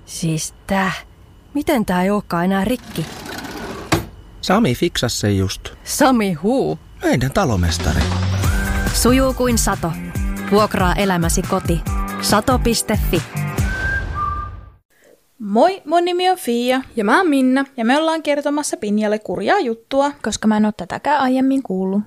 Siis miten tää ei olekaan enää rikki? Sami fiksasi se just. Sami huu. Meidän talomestari. Sujuu kuin sato. Vuokraa elämäsi koti. Sato.fi. Moi, mun nimi on Fia. Ja mä oon Minna. Ja me ollaan kertomassa Pinjalle kurjaa juttua. Koska mä en oo tätäkään aiemmin kuullut.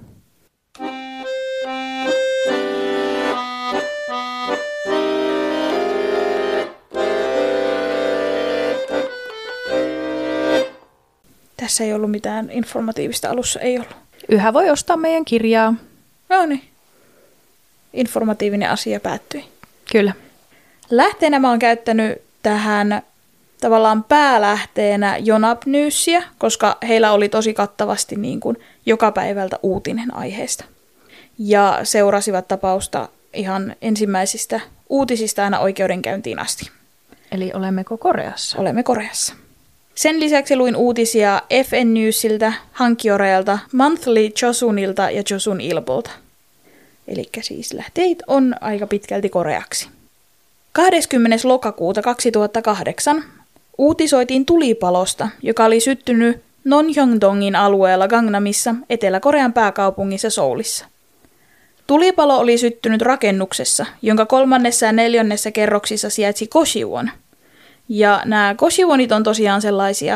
Tässä ei ollut mitään informatiivista alussa, ei ollut. Yhä voi ostaa meidän kirjaa. No niin. Informatiivinen asia päättyi. Kyllä. Lähteenä mä oon käyttänyt tähän tavallaan päälähteenä Yonhap Newsia, koska heillä oli tosi kattavasti niin kuin joka päivältä uutinen aiheesta. Ja seurasivat tapausta ihan ensimmäisistä uutisista aina oikeudenkäyntiin asti. Eli olemmeko Koreassa? Olemme Koreassa. Sen lisäksi luin uutisia FN Newsiltä, Hankiorealta, Monthly Chosunilta ja Chosun Ilbolta. Elikkä siis lähteet on aika pitkälti koreaksi. 20. lokakuuta 2008 uutisoitiin tulipalosta, joka oli syttynyt Nonhyongdongin alueella Gangnamissa, Etelä-Korean pääkaupungissa Soulissa. Tulipalo oli syttynyt rakennuksessa, jonka 3. ja 4. kerroksissa sijaitsi Gosiwon. Ja nämä Gosiwonit on tosiaan sellaisia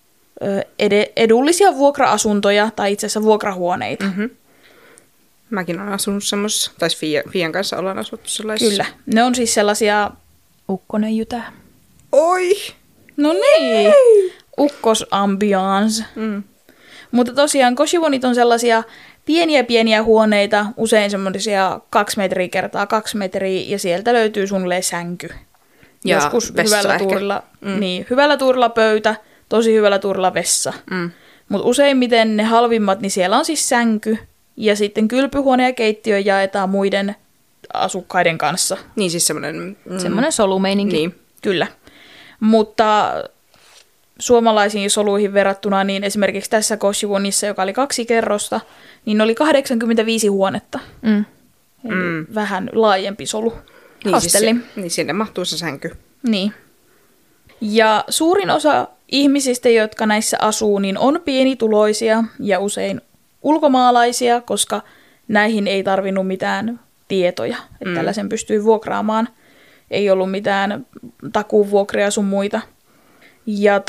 edullisia vuokra-asuntoja tai itse asiassa vuokrahuoneita. Mm-hmm. Mäkin olen asunut semmoisessa, tai Fian kanssa ollaan asuttu sellaisissa. Kyllä, ne on siis sellaisia... Ukkonen jytää. Oi! No niin! Ukkosambiance. Mutta tosiaan Gosiwonit on sellaisia pieniä huoneita, usein semmoisia 2 metriä kertaa 2 metriä, ja sieltä löytyy suunnilleen sänky. Ja joskus hyvällä tuurilla, hyvällä tuurilla pöytä, tosi hyvällä tuurilla vessa. Mutta useimmiten ne halvimmat, niin siellä on siis sänky, ja sitten kylpyhuone ja keittiö jaetaan muiden asukkaiden kanssa. Niin siis semmoinen... Semmoinen solumeininki. Niin. Kyllä. Mutta suomalaisiin soluihin verrattuna, niin esimerkiksi tässä Gosiwonissa, joka oli 2 kerrosta, niin oli 85 huonetta. Eli vähän laajempi solu. Hostelli. Niin sinne mahtuu se sänky. Niin. Ja suurin osa ihmisistä, jotka näissä asuu, niin on pienituloisia ja usein ulkomaalaisia, koska näihin ei tarvinnut mitään tietoja, että tällaisen pystyy vuokraamaan. Ei ollut mitään takuuvuokria sun muita. Ja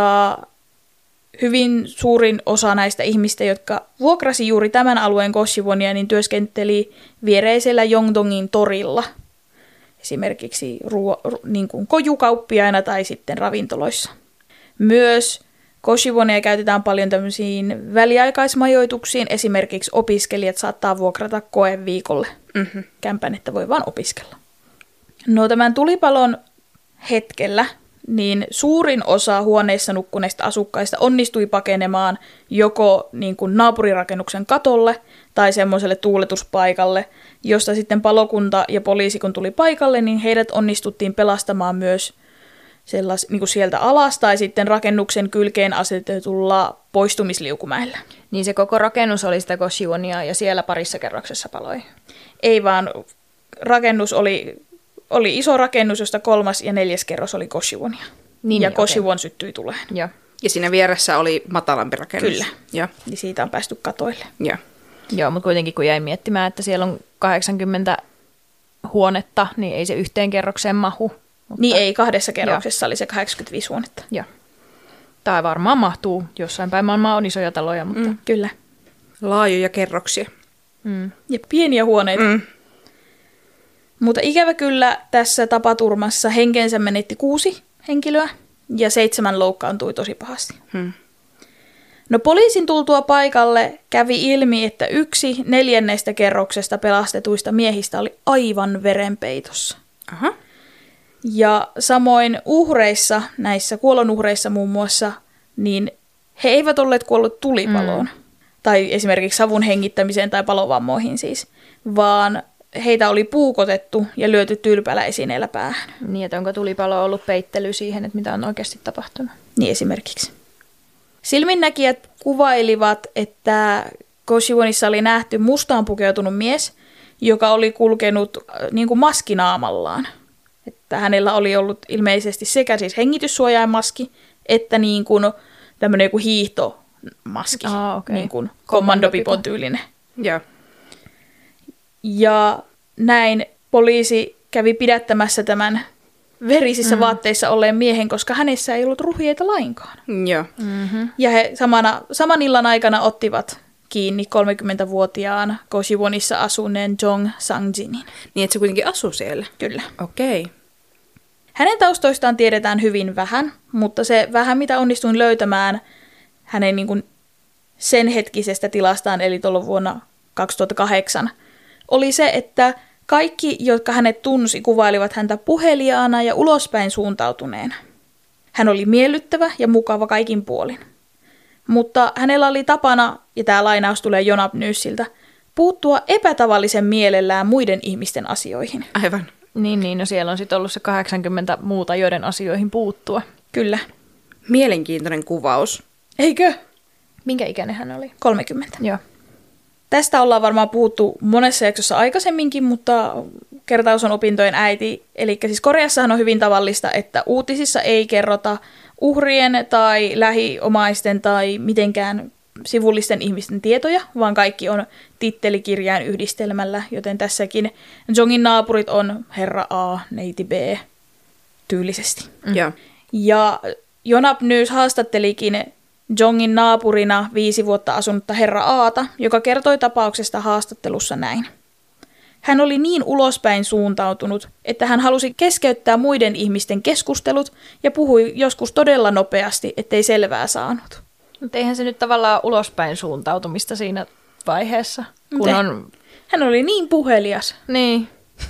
hyvin suurin osa näistä ihmistä, jotka vuokrasi juuri tämän alueen Gosiwonia, niin työskenteli viereisellä Yongdongin torilla. Esimerkiksi niin kuin kojukauppiaina tai sitten ravintoloissa. Myös Gosiwonia käytetään paljon tämmöisiin väliaikaismajoituksiin. Esimerkiksi opiskelijat saattaa vuokrata koeviikolle kämpän, että voi vaan opiskella. No tämän tulipalon hetkellä niin suurin osa huoneissa nukkuneista asukkaista onnistui pakenemaan joko niin kuin naapurirakennuksen katolle tai semmoiselle tuuletuspaikalle, josta sitten palokunta ja poliisi kun tuli paikalle, niin heidät onnistuttiin pelastamaan myös niin kuin sieltä alas tai sitten rakennuksen kylkeen asetetulla poistumisliukumäellä. Niin se koko rakennus oli sitä Gosiwonia ja siellä parissa kerroksessa paloi? Ei vaan, rakennus oli iso rakennus, josta 3. ja 4. kerros oli Gosiwonia. Niin, ja Gosiwon syttyi tuleen. Ja siinä vieressä oli matalampi rakennus. Kyllä. Ja siitä on päästy katoille. Joo, mutta kuitenkin kun jäin miettimään, että siellä on 80 huonetta, niin ei se yhteen kerrokseen mahu. Mutta... Niin ei, 2 kerroksessa oli se 85 huonetta. Joo. Tai varmaan mahtuu. Jossain päin maailmaa on isoja taloja, mutta... Kyllä. Laajoja kerroksia. Ja pieniä huoneita. Mutta ikävä kyllä tässä tapaturmassa henkensä menetti 6 henkilöä ja 7 loukkaantui tosi pahasti. No poliisin tultua paikalle kävi ilmi, että 1 4. kerroksesta pelastetuista miehistä oli aivan verenpeitossa. Aha. Ja samoin uhreissa, näissä kuolonuhreissa muun muassa, niin he eivät olleet kuolleet tulipaloon. Tai esimerkiksi savun hengittämiseen tai palovammoihin siis, vaan heitä oli puukotettu ja lyöty tylpäläisineellä päähän. Niin, että onko tulipalo ollut peittely siihen, että mitä on oikeasti tapahtunut? Niin esimerkiksi. Silminnäkijät kuvailivat, että Gosiwonissa oli nähty mustaan pukeutunut mies, joka oli kulkenut niin kuin maskinaamallaan. että hänellä oli ollut ilmeisesti sekä siis hengityssuojainmaski, että niin kuin tämmöinen joku hiihtomaski, niin kuin kommandopipon tyylinen. Joo. Ja näin poliisi kävi pidättämässä tämän verisissä vaatteissa olleen miehen, koska hänessä ei ollut ruhjeita lainkaan. Joo. Ja he saman illan aikana ottivat kiinni 30-vuotiaan Goshiwonissa asuneen Jong Sang-jinin. Niin, että se kuitenkin asuu siellä? Kyllä. Okei. Hänen taustoistaan tiedetään hyvin vähän, mutta se vähän mitä onnistuin löytämään hänen niin kuin sen hetkisestä tilastaan, eli tuolla vuonna 2008, oli se, että kaikki, jotka hänet tunsi, kuvailivat häntä puheliaana ja ulospäin suuntautuneena. Hän oli miellyttävä ja mukava kaikin puolin. Mutta hänellä oli tapana, ja tämä lainaus tulee Yonhap Newsiltä, puuttua epätavallisen mielellään muiden ihmisten asioihin. Aivan. Niin, no siellä on sitten ollut se 80 muuta, joiden asioihin puuttua. Kyllä. Mielenkiintoinen kuvaus. Eikö? Minkä ikäinen hän oli? 30. Joo. Tästä ollaan varmaan puhuttu monessa jaksossa aikaisemminkin, mutta kertaus on opintojen äiti. Eli siis Koreassahan on hyvin tavallista, että uutisissa ei kerrota uhrien tai lähiomaisten tai mitenkään sivullisten ihmisten tietoja, vaan kaikki on tittelikirjain yhdistelmällä, joten tässäkin Jongin naapurit on herra A, neiti B tyylisesti. Joo. Ja Yonhap News haastattelikin Jongin naapurina 5 vuotta asunutta herra Aata, joka kertoi tapauksesta haastattelussa näin. Hän oli niin ulospäin suuntautunut, että hän halusi keskeyttää muiden ihmisten keskustelut ja puhui joskus todella nopeasti, ettei selvää saanut. Mutta eihän se nyt tavallaan ulospäin suuntautumista siinä vaiheessa, kun on... Hän oli niin puhelias. Niin.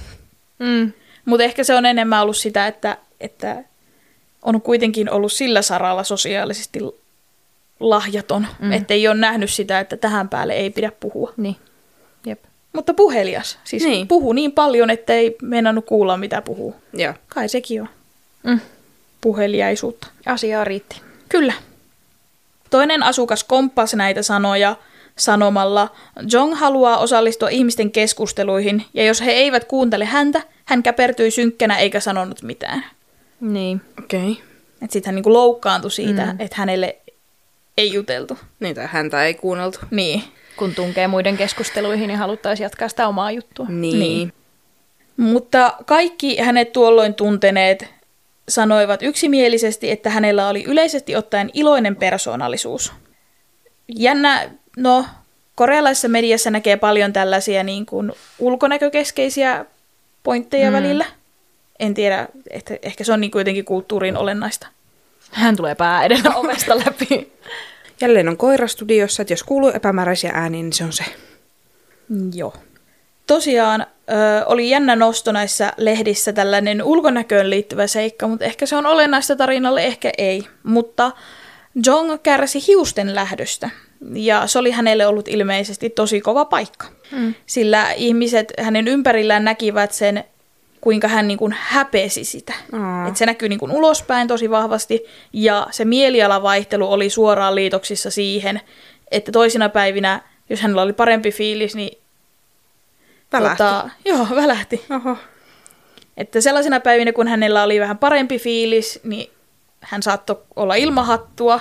Mutta ehkä se on enemmän ollut sitä, että on kuitenkin ollut sillä saralla sosiaalisesti lahjaton, ettei ole nähnyt sitä, että tähän päälle ei pidä puhua. Niin. Jep. Mutta puhelias. Siis niin. Puhuu niin paljon, ettei meinannut kuulla, mitä puhuu. Joo. Kai sekin on. Puheliaisuutta. Asiaa riitti. Kyllä. Toinen asukas komppasi näitä sanoja sanomalla, Jong haluaa osallistua ihmisten keskusteluihin, ja jos he eivät kuuntele häntä, hän käpertyi synkkänä eikä sanonut mitään. Niin. Okei. Sitten hän niinku loukkaantui siitä, että hänelle ei juteltu. Niin, tai häntä ei kuunneltu. Niin. Kun tunkee muiden keskusteluihin, niin haluttaisiin jatkaa sitä omaa juttua. Niin. Mutta kaikki hänet tuolloin tunteneet sanoivat yksimielisesti, että hänellä oli yleisesti ottaen iloinen persoonallisuus. Jännä, no korealaisessa mediassa näkee paljon tällaisia niin kuin ulkonäkökeskeisiä pointteja välillä. En tiedä, että ehkä se on niin kuitenkin kulttuuriin olennaista. Hän tulee pää edellä ovesta läpi. Jälleen on koirastudiossa, että jos kuuluu epämääräisiä ääniä, niin se on se. Joo. Tosiaan oli jännä nosto näissä lehdissä tällainen ulkonäköön liittyvä seikka, mutta ehkä se on olennaista tarinalle, ehkä ei. Mutta Jong kärsi hiusten lähdöstä ja se oli hänelle ollut ilmeisesti tosi kova paikka. Sillä ihmiset hänen ympärillään näkivät sen, kuinka hän niin kuin häpesi sitä. Että se näkyy niin kuin ulospäin tosi vahvasti ja se mielialavaihtelu oli suoraan liitoksissa siihen, että toisina päivinä, jos hänellä oli parempi fiilis, niin Välähti. Välähti. Oho. Että sellaisina päivinä, kun hänellä oli vähän parempi fiilis, niin hän saattoi olla ilmahattua.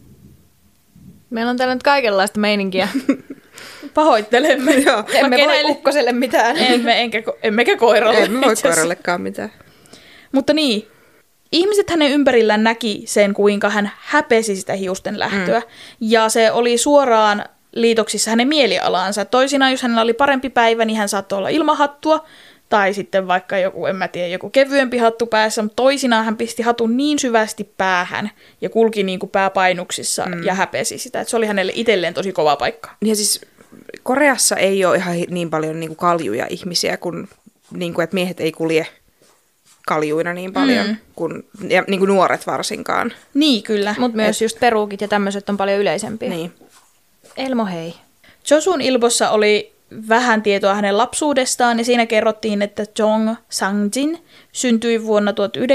Meillä on täällä nyt kaikenlaista meininkiä. Pahoittelemme. Joo. Emme voi ukkoselle mitään. Emmekä koiralle. Emme voi koirallekaan mitään. Mutta niin, ihmiset hänen ympärillään näki sen, kuinka hän häpesi sitä hiusten lähtöä. Ja se oli suoraan liitoksissa hänen mielialaansa. Toisinaan, jos hänellä oli parempi päivä, niin hän saattoi olla ilmahattua. Tai sitten vaikka joku kevyempi hattu päässä. Mutta toisinaan hän pisti hatun niin syvästi päähän ja kulki niin kuin pääpainuksissa ja häpesi sitä. Että se oli hänelle itselleen tosi kova paikka. Ja siis Koreassa ei ole ihan niin paljon niin kuin kaljuja ihmisiä, niin kuin, että miehet ei kulje kaljuina niin paljon, ja niin kuin nuoret varsinkaan. Niin, kyllä. Mutta myös just peruukit ja tämmöiset on paljon yleisempiä. Niin. Elmo, hei. Josun ilmossa oli vähän tietoa hänen lapsuudestaan, ja siinä kerrottiin, että Jong Sang-jin syntyi vuonna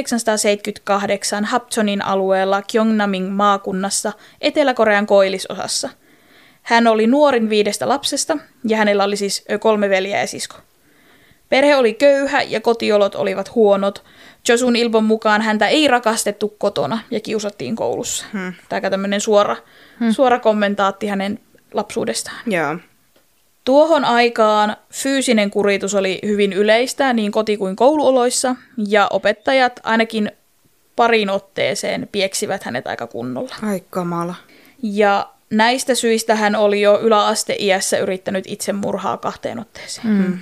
1978 Hapcheonin alueella Gyeongnaming maakunnassa Etelä-Korean koillisosassa. Hän oli nuorin 5 lapsesta, ja hänellä oli siis 3 veljeä ja sisko. Perhe oli köyhä, ja kotiolot olivat huonot. Josun Ilbon mukaan häntä ei rakastettu kotona ja kiusattiin koulussa. Tämä on aika tämmöinen suora kommentaatti hänen lapsuudestaan. Joo. Tuohon aikaan fyysinen kuritus oli hyvin yleistä niin koti- kuin kouluoloissa, ja opettajat ainakin parin otteeseen pieksivät hänet aika kunnolla. Ai kamala. Ja näistä syistä hän oli jo yläasteiässä yrittänyt itsemurhaa 2 otteeseen.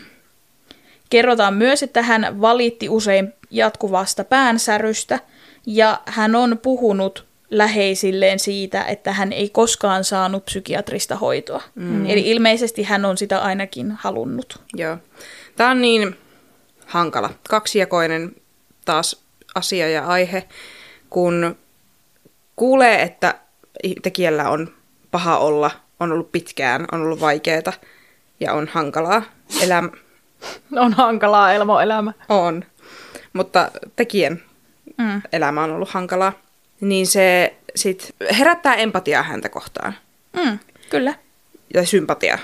Kerrotaan myös, että hän valitti usein jatkuvasta päänsärystä, ja hän on puhunut läheisilleen siitä, että hän ei koskaan saanut psykiatrista hoitoa. Eli ilmeisesti hän on sitä ainakin halunnut. Joo. Tämä on niin hankala, kaksijakoinen taas asia ja aihe, kun kuulee, että tekijällä on paha olla, on ollut pitkään, on ollut vaikeaa ja on hankalaa elämä. On hankalaa elämä. On, mutta tekijän elämä on ollut hankalaa. Niin se sit herättää empatiaa häntä kohtaan. Kyllä. Ja sympatiaa.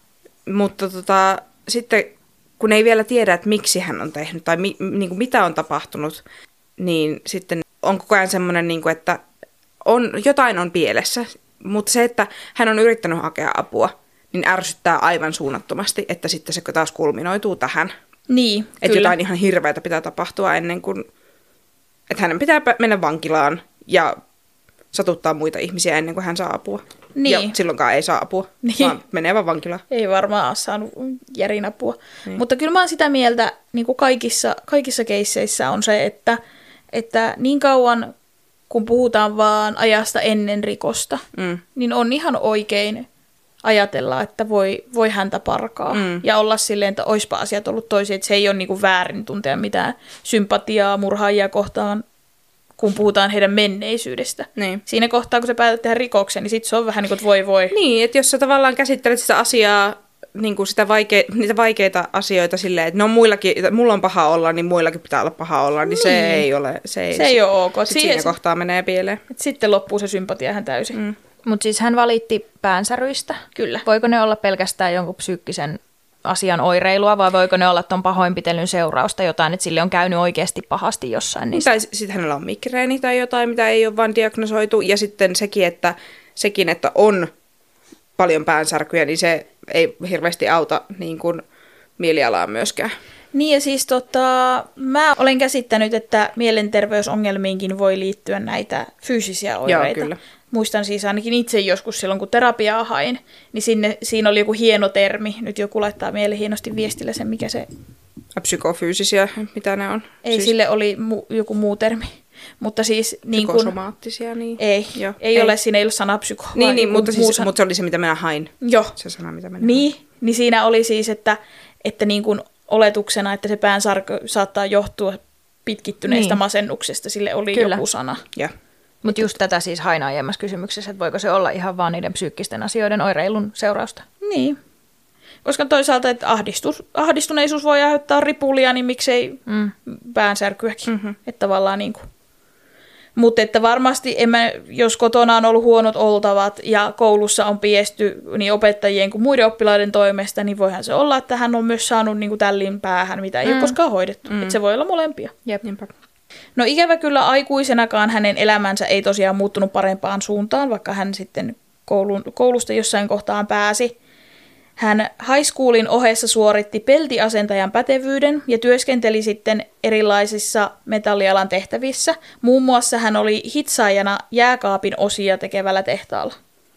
Mutta sitten kun ei vielä tiedä, että miksi hän on tehnyt tai niin kuin mitä on tapahtunut, niin sitten on koko ajan semmoinen, niin kuin, että jotain on pielessä. Mutta se, että hän on yrittänyt hakea apua, niin ärsyttää aivan suunnattomasti, että sitten se taas kulminoituu tähän. Niin, että jotain ihan hirveätä pitää tapahtua ennen kuin, että hänen pitää mennä vankilaan ja satuttaa muita ihmisiä ennen kuin hän saa apua. Niin. Ja silloinkaan ei saa apua, vaan menee vaan vankilaan. Ei varmaan ole saanut järin apua. Niin. Mutta kyllä mä oon sitä mieltä, niin kuin kaikissa keisseissä on se, että niin kauan kun puhutaan vaan ajasta ennen rikosta, niin on ihan oikein ajatella, että voi häntä parkaa. Ja olla silleen, että oispa asiat ollut toisin, että se ei ole niin kuin väärin tuntea mitään sympatiaa murhaajia kohtaan, kun puhutaan heidän menneisyydestä. Niin. Siinä kohtaa, kun sä päätät tehdä rikoksen, niin sitten se on vähän niin kuin, että voi. Niin, että jos sä tavallaan käsittelet sitä asiaa, niin kuin niitä vaikeita asioita silleen, että no mulla on paha olla, niin muillakin pitää olla paha olla, niin se ei ole. Se ei ole ok. Siinä kohtaa menee pieleen. Sitten loppuu se sympatia ihan täysin. Mutta siis hän valitti päänsäryistä. Kyllä. Voiko ne olla pelkästään jonkun psyykkisen asian oireilua, vai voiko ne olla ton pahoinpitelyn seurausta jotain, että sille on käynyt oikeasti pahasti jossain niistä? Tai sitten hänellä on migreeni tai jotain, mitä ei ole vaan diagnosoitu. Ja sitten sekin, että on paljon päänsärkyjä, niin se ei hirveästi auta niin kuin mielialaa myöskään. Niin ja siis mä olen käsittänyt, että mielenterveysongelmiinkin voi liittyä näitä fyysisiä oireita. Joo, kyllä. Muistan siis ainakin itse joskus silloin, kun terapiaa hain, niin siinä oli joku hieno termi. Nyt joku laittaa mieleen hienosti viestillä sen, mikä se... Psykofyysisiä, mitä ne on? Ei, siis... sille oli joku muu termi. Mutta siis... Niin psykosomaattisia, niin... Ei ole, siinä ei ole sana psyko. Niin, mutta se oli se, mitä minä hain. Joo. Se sana, mitä minä hain. Niin siinä oli siis, että niin kuin oletuksena, että se päänsärky saattaa johtua pitkittyneestä masennuksesta. Sille oli joku sana. Joo. Mutta just tätä siis hain aiemmassa kysymyksessä, että voiko se olla ihan vaan niiden psyykkisten asioiden oireilun seurausta? Niin. Koska toisaalta, että ahdistuneisuus voi aiheuttaa ripulia, niin miksei päänsärkyäkin. Että tavallaan niin kuin. Mutta että varmasti, jos kotona on ollut huonot oltavat ja koulussa on piesty niin opettajien kuin muiden oppilaiden toimesta, niin voihan se olla, että hän on myös saanut niin kuin tällin päähän, mitä ei ole koskaan hoidettu. Että se voi olla molempia. Jep. No ikävä kyllä aikuisenakaan hänen elämänsä ei tosiaan muuttunut parempaan suuntaan, vaikka hän sitten koulusta jossain kohtaan pääsi. Hän high schoolin ohessa suoritti peltiasentajan pätevyyden ja työskenteli sitten erilaisissa metallialan tehtävissä. Muun muassa hän oli hitsaajana jääkaapin osia tekevällä tehtaalla.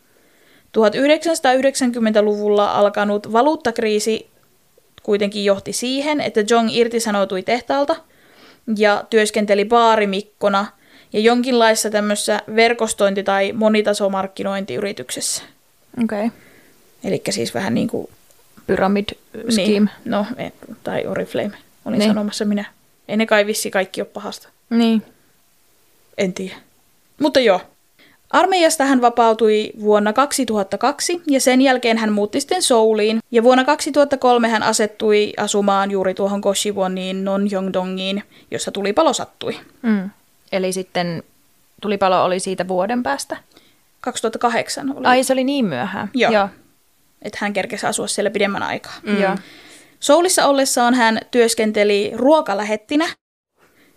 1990-luvulla alkanut valuuttakriisi kuitenkin johti siihen, että Jong irtisanoutui tehtaalta ja työskenteli baarimikkona ja jonkinlaisessa tämmöisessä verkostointi- tai monitasomarkkinointiyrityksessä. Okei. Okay. Elikkä siis vähän niin kuin... Pyramid scheme. Niin, no, tai Oriflame. Olin sanomassa minä. Ei ne kai vissi kaikki ole pahasta. Niin. En tiedä. Mutta joo. Armeijasta hän vapautui vuonna 2002 ja sen jälkeen hän muutti sitten Souliin. Ja vuonna 2003 hän asettui asumaan juuri tuohon Koshiboniin Nonhyongdongiin, jossa tulipalo sattui. Eli sitten tulipalo oli siitä vuoden päästä? 2008 oli. Ai, se oli niin myöhään. Joo. Että hän kerkesi asua siellä pidemmän aikaa. Joo. Soulissa ollessaan hän työskenteli ruokalähettinä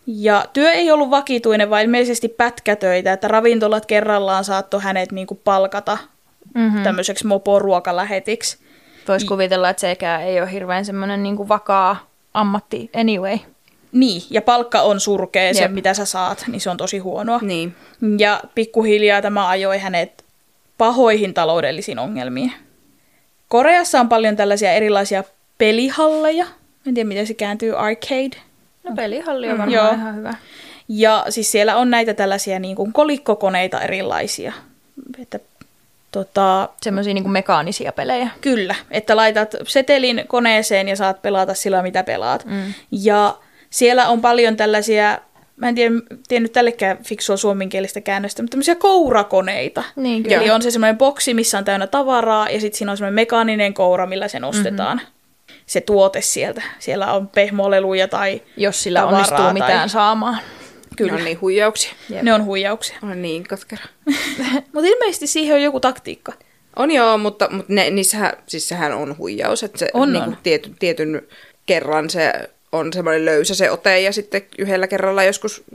Ja työ ei ollut vakituinen, vaan ilmeisesti pätkätöitä, että ravintolat kerrallaan saattoi hänet niinku palkata tämmöiseksi moporuokalähetiksi. Voisi kuvitella, että sekään ei ole hirveän semmoinen niinku vakaa ammatti anyway. Niin, ja palkka on surkea, se mitä sä saat, niin se on tosi huonoa. Niin. Ja pikkuhiljaa tämä ajoi hänet pahoihin taloudellisiin ongelmiin. Koreassa on paljon tällaisia erilaisia pelihalleja. En tiedä, miten se kääntyy, arcade. No pelihalli on varmaan ihan hyvä. Ja siis siellä on näitä tällaisia niin kuin kolikkokoneita erilaisia. Että, semmoisia niin kuin mekaanisia pelejä. Kyllä, että laitat setelin koneeseen ja saat pelata sillä, mitä pelaat. Ja siellä on paljon tällaisia, mä en tiennyt tällekään fiksua suomenkielistä käännöstä, mutta tämmöisiä kourakoneita. Niin, eli on se semmoinen boksi, missä on täynnä tavaraa, ja sitten siinä on semmoinen mekaaninen koura, millä se nostetaan. Se tuote sieltä. Siellä on pehmoleluja tai jos sillä tavaraa, onnistuu mitään saamaan. Kyllä. Ne on niin huijauksia. Ne on huijauksia. On niin katkera. Mutta ilmeisesti siihen on joku taktiikka. On joo, mutta sehän on huijaus. Että se niinku tietyn kerran se on semmoinen löysä se ote ja sitten yhdellä kerralla joskus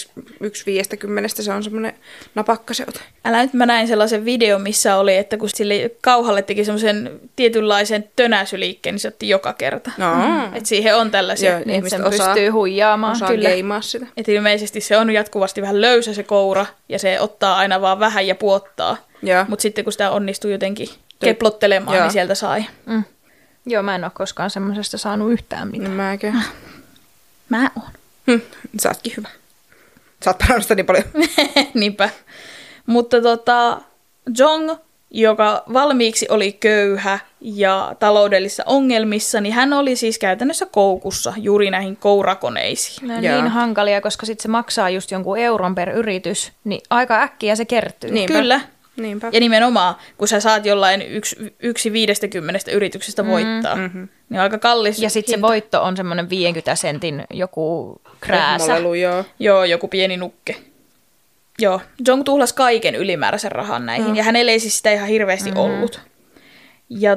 1/50 se on semmoinen napakka se ote. Älä nyt, mä näin sellaisen videon, missä oli, että kun sille kauhalle teki semmoisen tietynlaisen tönäsyliikkeen, niin se otti joka kerta. Että siihen on tällaisia. Joo, niin, sen pystyy huijaamaan. Osaa geimaa sitä. Että ilmeisesti se on jatkuvasti vähän löysä se koura ja se ottaa aina vaan vähän ja puottaa. Mutta sitten kun sitä onnistuu jotenkin keplottelemaan, niin sieltä sai. Joo, mä en ole koskaan semmoisesta saanut yhtään mitään. Mäkö? Mä oon. Sä ootkin hyvä. Sä oot parannut sitä niin paljon. Niinpä. Mutta Jong, joka valmiiksi oli köyhä ja taloudellisissa ongelmissa, niin hän oli siis käytännössä koukussa juuri näihin kourakoneisiin. Ne on niin hankalia, koska sitten se maksaa just jonkun euron per yritys, niin aika äkkiä se kertyy. Niinpä. Kyllä. Niinpä. Ja nimenomaan, kun sä saat jollain 1/50 yrityksestä voittaa, niin aika kallis ja sitten se voitto on semmoinen 50 sentin joku krääsä. Joo, joku pieni nukke. Joo, Jong tuhlasi kaiken ylimääräisen rahan näihin, ja hänellä ei siis sitä ihan hirveästi ollut. Ja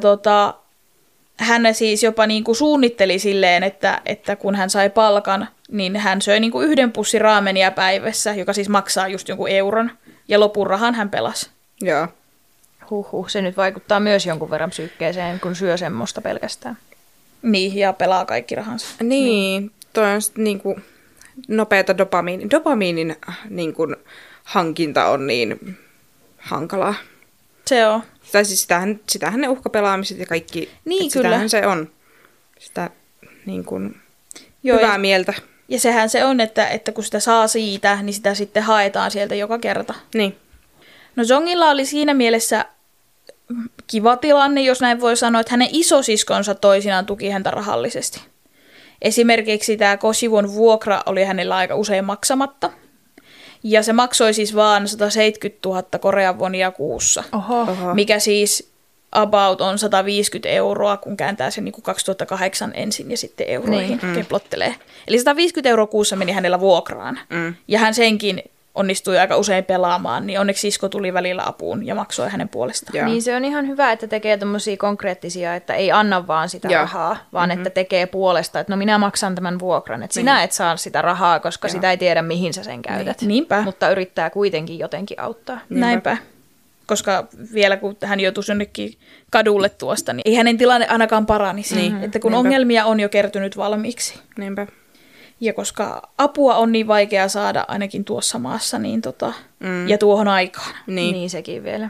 hän siis jopa niinku suunnitteli silleen, että kun hän sai palkan, niin hän söi niinku 1 pussi raamenia päivässä, joka siis maksaa just jonkun euron, ja lopun rahan hän pelasi. Joo. Se nyt vaikuttaa myös jonkun verran psyykkeeseen, kun syö semmoista pelkästään. Niin, ja pelaa kaikki rahansa. Niin, toi on sitten niinku nopeata dopamiinin niinku hankinta on niin hankalaa. Se on. Tai siis sitähän ne uhkapelaamiset ja kaikki, niin, kyllä. Sitähän se on. Sitä niinku hyvää mieltä. Ja sehän se on, että kun sitä saa siitä, niin sitä sitten haetaan sieltä joka kerta. Niin. No Jongilla oli siinä mielessä kiva tilanne, jos näin voi sanoa, että hänen isosiskonsa toisinaan tuki häntä rahallisesti. Esimerkiksi tämä Kosivon vuokra oli hänellä aika usein maksamatta. Ja se maksoi siis vaan 170 000 Korean wonia kuussa. Oho. Mikä siis about on 150 €, kun kääntää sen niin kuin 2008 ensin ja sitten euroihin keplottelee. Eli 150 € kuussa meni hänellä vuokraan. Ja hän senkin onnistui aika usein pelaamaan, niin onneksi sisko tuli välillä apuun ja maksoi hänen puolestaan. Joo. Niin se on ihan hyvä, että tekee tommosia konkreettisia, että ei anna vaan sitä rahaa, vaan että tekee puolesta, että no minä maksan tämän vuokran. Että sinä et saa sitä rahaa, koska sitä ei tiedä, mihin sä sen käytät. Niinpä. Mutta yrittää kuitenkin jotenkin auttaa. Näinpä. Koska vielä kun hän joutuisi jonnekin kadulle tuosta, niin ei hänen tilanne ainakaan paranisi. Että kun ongelmia on jo kertynyt valmiiksi. Niinpä. Ja koska apua on niin vaikea saada ainakin tuossa maassa, niin ja tuohon aikaan. Niin sekin vielä.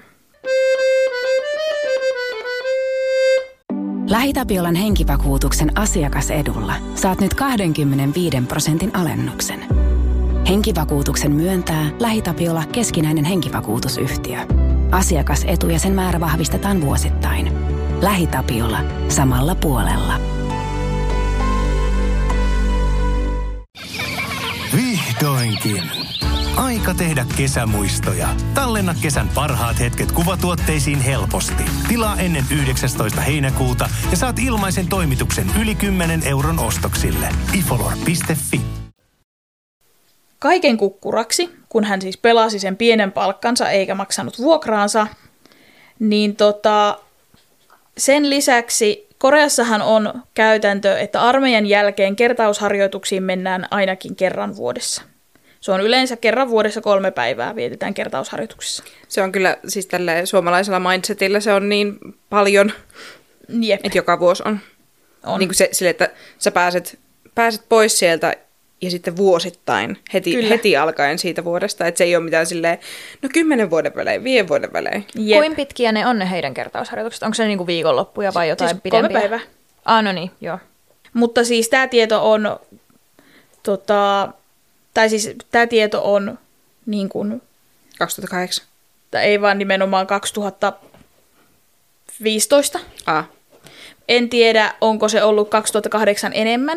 LähiTapiolan henkivakuutuksen asiakasedulla saat nyt 25% alennuksen. Henkivakuutuksen myöntää LähiTapiola keskinäinen henkivakuutusyhtiö. Asiakasetu ja sen määrä vahvistetaan vuosittain. LähiTapiola samalla puolella. Vihdoinkin! Aika tehdä kesämuistoja. Tallenna kesän parhaat hetket kuvatuotteisiin helposti. Tilaa ennen 19. heinäkuuta ja saat ilmaisen toimituksen yli 10 € ostoksille. ifolor.fi. Kaiken kukkuraksi, kun hän siis pelasi sen pienen palkkansa eikä maksanut vuokraansa, niin sen lisäksi Koreassahan on käytäntö, että armeijan jälkeen kertausharjoituksiin mennään ainakin kerran vuodessa. Se on yleensä kerran vuodessa 3 päivää vietetään kertausharjoituksissa. Se on kyllä siis tällä suomalaisella mindsetillä se on niin paljon, että joka vuosi on. Niin kuin sille, että sä pääset pois sieltä ja sitten vuosittain heti alkaen siitä vuodesta. Että se ei ole mitään silleen, 10 vuoden välein, 5 vuoden välein. Kuinka pitkiä ne on ne heidän kertausharjoitukset? Onko se niinku viikonloppuja vai jotain siis pidempiä? 3 päivää. No niin, joo. Mutta siis tämä tieto on, tämä tieto on niin kuin... 2008. Ei vaan nimenomaan 2015. En tiedä, onko se ollut 2008 enemmän.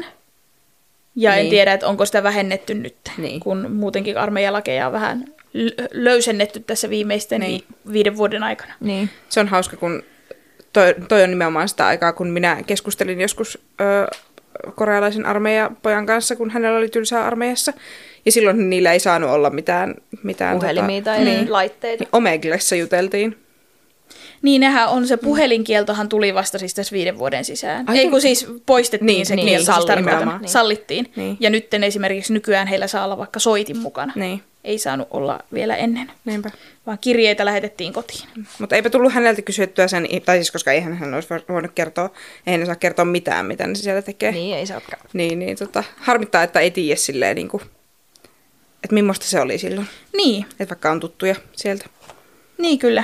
Ja en tiedä, että onko sitä vähennetty nyt, kun muutenkin armeijalakeja on vähän löysennetty tässä viimeisten 5 vuoden aikana. Niin. Se on hauska, kun toi on nimenomaan sitä aikaa, kun minä keskustelin joskus korealaisen armeijapojan kanssa, kun hänellä oli tylsää armeijassa. Ja silloin niillä ei saanut olla mitään puhelimia tai laitteita. Niin Omeglessa juteltiin. Niin, se puhelinkieltohan tuli vasta siis tässä 5 vuoden sisään. Ei kun siis poistettiin se kielto, sallittiin. Niin. Ja nyt esimerkiksi nykyään heillä saa olla vaikka soitin mukana. Niin. Ei saanut olla vielä ennen. Niinpä. Vaan kirjeitä lähetettiin kotiin. Mutta eipä tullut häneltä kysyttyä sen, tai siis koska eihän hän olisi voinut kertoa, eihän ne saa kertoa mitään, mitä ne siellä tekee. Niin, ei saakaan. Niin, harmittaa, että ei tiedä silleen, niin kuin, että millaista se oli silloin. Niin. Että vaikka on tuttuja sieltä. Niin, kyllä.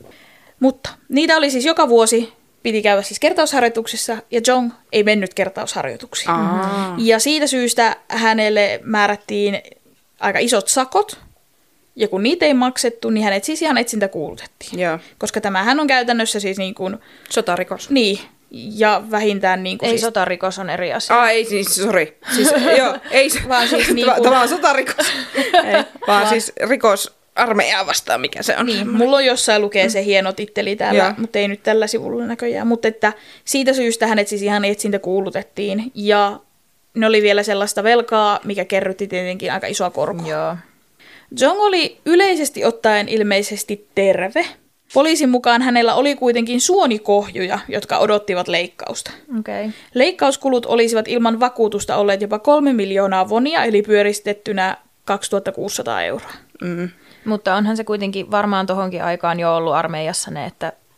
Mutta niitä oli siis joka vuosi, piti käydä siis kertausharjoituksissa, ja Jong ei mennyt kertausharjoituksiin. Ja siitä syystä hänelle määrättiin aika isot sakot, ja kun niitä ei maksettu, niin hänet siis ihan etsintä kuulutettiin. Joo. Koska tämähän on käytännössä siis niin kuin... sotarikos. Niin, ja vähintään niin kuin... Ei, sotarikos on eri asia. Ei siis, sori. Siis, joo, ei, vaan siis niin kuin... Tämä on sotarikos. Ei, vaan siis rikos armeijaa vastaan, mikä se on. Niin, mulla on jossain lukee se hieno titteli täällä, mutta ei nyt tällä sivulla näköjään. Mutta että siitä syystä hänet siis ihan etsintä kuulutettiin, ja ne oli vielä sellaista velkaa, mikä kerrytti tietenkin aika isoa korkoa. Joo. Jong oli yleisesti ottaen ilmeisesti terve. Poliisin mukaan hänellä oli kuitenkin suonikohjuja, jotka odottivat leikkausta. Okay. Leikkauskulut olisivat ilman vakuutusta olleet jopa 3 miljoonaa wonia, eli pyöristettynä 2600 euroa. Mutta onhan se kuitenkin varmaan tohonkin aikaan jo ollut armeijassa ne,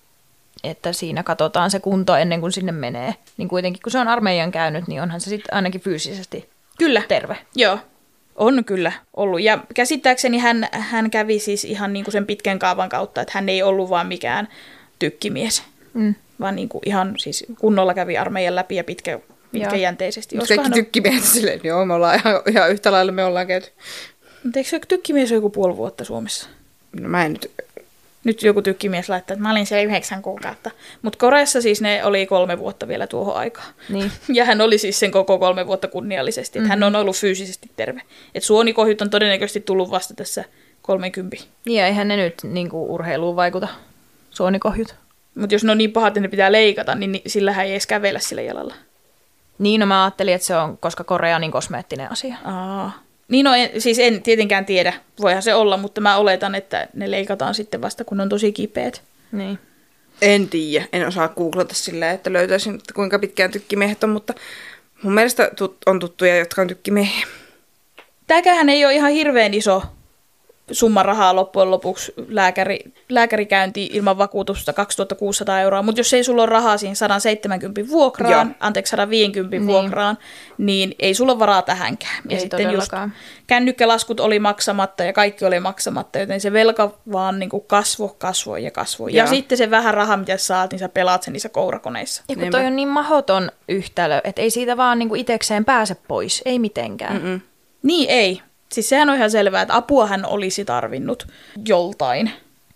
että siinä katsotaan se kunto ennen kuin sinne menee. Niin kuitenkin kun se on armeijan käynyt, niin onhan se sitten ainakin fyysisesti terve. Joo, on kyllä ollut. Ja käsittääkseni hän kävi siis ihan niin kuin sen pitkän kaavan kautta, että hän ei ollut vaan mikään tykkimies, vaan niin kuin ihan siis kunnolla kävi armeijan läpi ja pitkäjänteisesti. Kaikki tykkimiehet silleen, joo, me ollaan ihan yhtä lailla me ollaan käyty. Mutta eikö se tykkimies ole joku 5 vuotta Suomessa? No mä en nyt... Nyt joku tykkimies laittaa, että mä olin siellä 9 kuukautta. Mutta Koreassa siis ne oli 3 vuotta vielä tuohon aikaan. Niin. Ja hän oli siis sen koko 3 vuotta kunniallisesti. Että hän on ollut fyysisesti terve. Että suonikohjut on todennäköisesti tullut vasta tässä 30. Niin, eihän ne nyt niinku urheiluun vaikuta, suonikohjut. Mutta jos ne on niin pahat, että ne pitää leikata, niin sillähän ei edes kävellä sillä jalalla. Niin, no mä ajattelin, että se on, koska Korea on niin kosmeettinen asia. Niin, no siis en tietenkään tiedä. Voihan se olla, mutta mä oletan, että ne leikataan sitten vasta, kun on tosi kipeät. Niin. En tiedä. En osaa googlata silleen, että löytäisin, että kuinka pitkään tykkimiehet on, mutta mun mielestä on tuttuja, jotka on tykkimiehiä. Tämäkään ei ole ihan hirveän iso summa rahaa loppujen lopuksi lääkärikäynti ilman vakuutusta 2600 euroa, mutta jos ei sulla ole rahaa siinä 170 vuokraan, 150 vuokraan, niin ei sulla ole varaa tähänkään. Ja ei sitten just kännykkälaskut oli maksamatta ja kaikki oli maksamatta, joten se velka vaan niin kuin kasvoi. Ja sitten se vähän rahaa, mitä sä saat, niin sä pelaat sen niissä kourakoneissa. Ja kun toi on niin mahdoton yhtälö, että ei siitä vaan niin kuin itekseen pääse pois, ei mitenkään. Niin ei. Siis sehän on ihan selvää, että apua hän olisi tarvinnut joltain.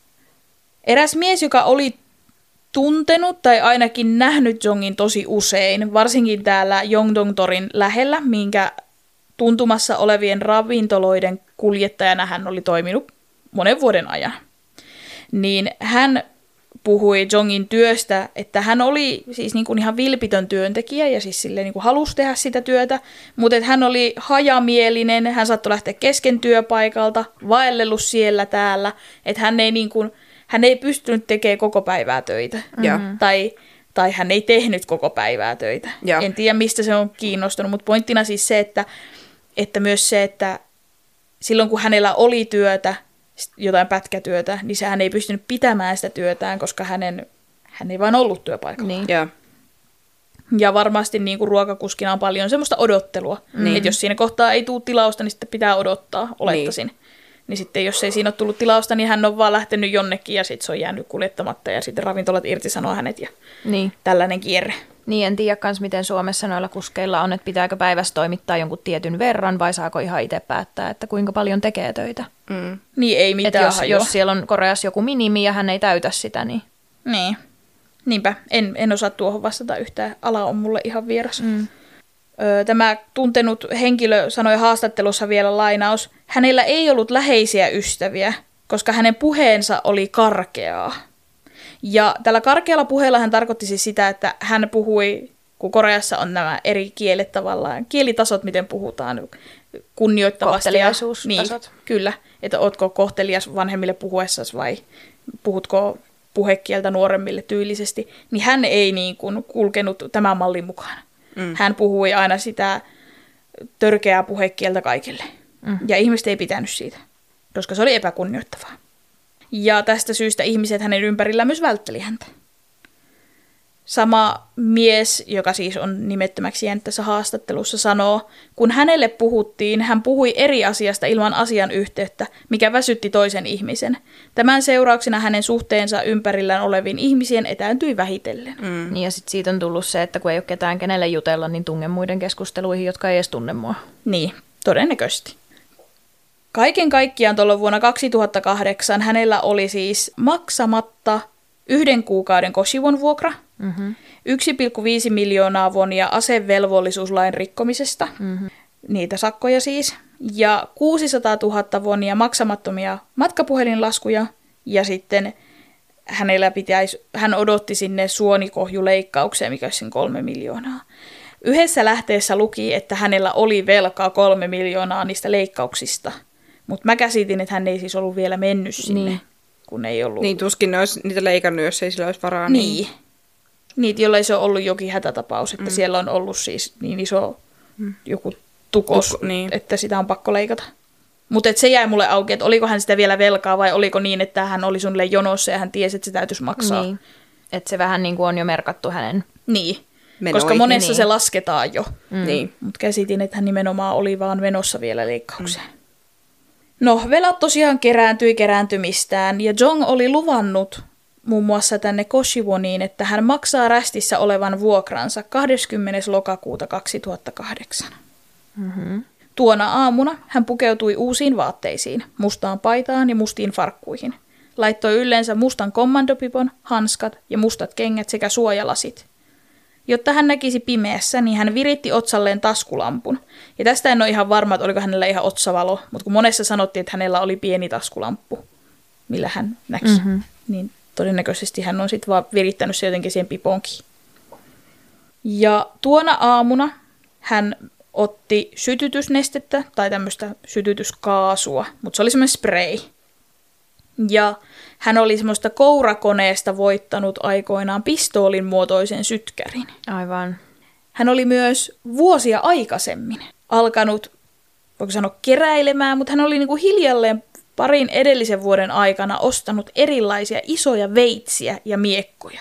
Eräs mies, joka oli tuntenut tai ainakin nähnyt Jongin tosi usein, varsinkin täällä Yongdong-torin lähellä, minkä tuntumassa olevien ravintoloiden kuljettajana hän oli toiminut monen vuoden ajan, niin hän puhui Jongin työstä, että hän oli siis niin kuin ihan vilpitön työntekijä ja siis silleen niin kuin halusi tehdä sitä työtä, mutta että hän oli hajamielinen, hän saattoi lähteä kesken työpaikalta, vaellellut siellä täällä, että hän ei pystynyt tekemään koko päivää töitä. Tai tai hän ei tehnyt koko päivää töitä. Joo. En tiedä, mistä se on kiinnostunut, mutta pointtina siis se, että myös se, että silloin kun hänellä oli työtä, jotain pätkätyötä, niin hän ei pystynyt pitämään sitä työtään, koska hän ei vaan ollut työpaikalla. Niin. Joo. Ja varmasti niin kuin ruokakuskina on paljon semmoista odottelua. Että jos siinä kohtaa ei tule tilausta, niin sitten pitää odottaa, olettaisin. Niin sitten jos ei siinä ole tullut tilausta, niin hän on vaan lähtenyt jonnekin ja sitten se on jäänyt kuljettamatta ja sitten ravintolat irtisanoo hänet ja tällainen kierre. Niin, en tiedä kans, miten Suomessa noilla kuskeilla on, että pitääkö päivässä toimittaa jonkun tietyn verran vai saako ihan itse päättää, että kuinka paljon tekee töitä. Niin ei mitään jos siellä on Koreassa joku minimi ja hän ei täytä sitä, niin... Niin. Niinpä, en osaa tuohon vastata yhtään. Ala on mulle ihan vieras. Tämä tuntenut henkilö sanoi haastattelussa vielä lainaus. Hänellä ei ollut läheisiä ystäviä, koska hänen puheensa oli karkeaa. Ja tällä karkealla puheella hän tarkoitti siis sitä, että hän puhui, kun Koreassa on nämä eri kielet tavallaan, kielitasot, miten puhutaan kunnioittavasti. Kohteliaisuustasot. Niin, kyllä, että ootko kohtelias vanhemmille puhuessasi vai puhutko puhekieltä nuoremmille tyylisesti, niin hän ei niin kuin kulkenut tämän mallin mukaan. Hän puhui aina sitä törkeää puhekieltä kaikille. Ja ihmiset ei pitänyt siitä, koska se oli epäkunnioittavaa. Ja tästä syystä ihmiset hänen ympärillä myös vältteli häntä. Sama mies, joka siis on nimettömäksi jäänyt tässä haastattelussa, sanoo, kun hänelle puhuttiin, hän puhui eri asiasta ilman asian yhteyttä, mikä väsytti toisen ihmisen. Tämän seurauksena hänen suhteensa ympärillään oleviin ihmisiin etääntyi vähitellen. Niin ja sitten siitä on tullut se, että kun ei ole ketään kenelle jutella, niin tunge muiden keskusteluihin, jotka ei edes tunne mua. Niin, todennäköisesti. Kaiken kaikkiaan tuolla vuonna 2008 hänellä oli siis maksamatta 1 kuukauden Koshivon vuokra, 1,5 miljoonaa wonia asevelvollisuuslain rikkomisesta, niitä sakkoja siis, ja 600 000 wonia maksamattomia matkapuhelinlaskuja, ja sitten hän odotti sinne suonikohjuleikkaukseen, mikä olisi 3 miljoonaa. Yhdessä lähteessä luki, että hänellä oli velkaa 3 miljoonaa niistä leikkauksista, mutta mä käsitin, että hän ei siis ollut vielä mennyt sinne, kun ei ollut. Niin, tuskin ne olisi niitä leikannut, jos ei sillä olisi varaa. Niin. Niitä, jolla ei se ole ollut jokin hätätapaus, että siellä on ollut siis niin iso joku tukos, että sitä on pakko leikata. Mutta se jäi mulle auki, että oliko hän sitä vielä velkaa vai oliko niin, että hän oli suunnilleen jonossa ja hän tiesi, että se täytyisi maksaa. Niin. Että se vähän niin kuin on jo merkattu hänen menoihin. Koska monessa se lasketaan jo. Mutta käsitin, että hän nimenomaan oli vaan menossa vielä leikkaukseen. No, velat tosiaan kerääntyi kerääntymistään ja Jong oli luvannut muun muassa tänne Koshivoniin, että hän maksaa rästissä olevan vuokransa 20. lokakuuta 2008. Tuona aamuna hän pukeutui uusiin vaatteisiin, mustaan paitaan ja mustiin farkkuihin. Laittoi yleensä mustan kommandopipon, hanskat ja mustat kengät sekä suojalasit. Jotta hän näkisi pimeässä, niin hän viritti otsalleen taskulampun. Ja tästä en ole ihan varma, että oliko hänellä ihan otsavalo, mutta kun monessa sanottiin, että hänellä oli pieni taskulamppu, millä hän näki, niin todennäköisesti hän on sitten vaan virittänyt se jotenkin siihen piponkiin. Ja tuona aamuna hän otti sytytysnestettä tai tämmöistä sytytyskaasua, mutta se oli semmoinen spray. Ja hän oli semmoista kourakoneesta voittanut aikoinaan pistoolin muotoisen sytkärin. Aivan. Hän oli myös vuosia aikaisemmin alkanut, voiko sanoa keräilemään, mutta hän oli niinku hiljalleen parin edellisen vuoden aikana ostanut erilaisia isoja veitsiä ja miekkoja,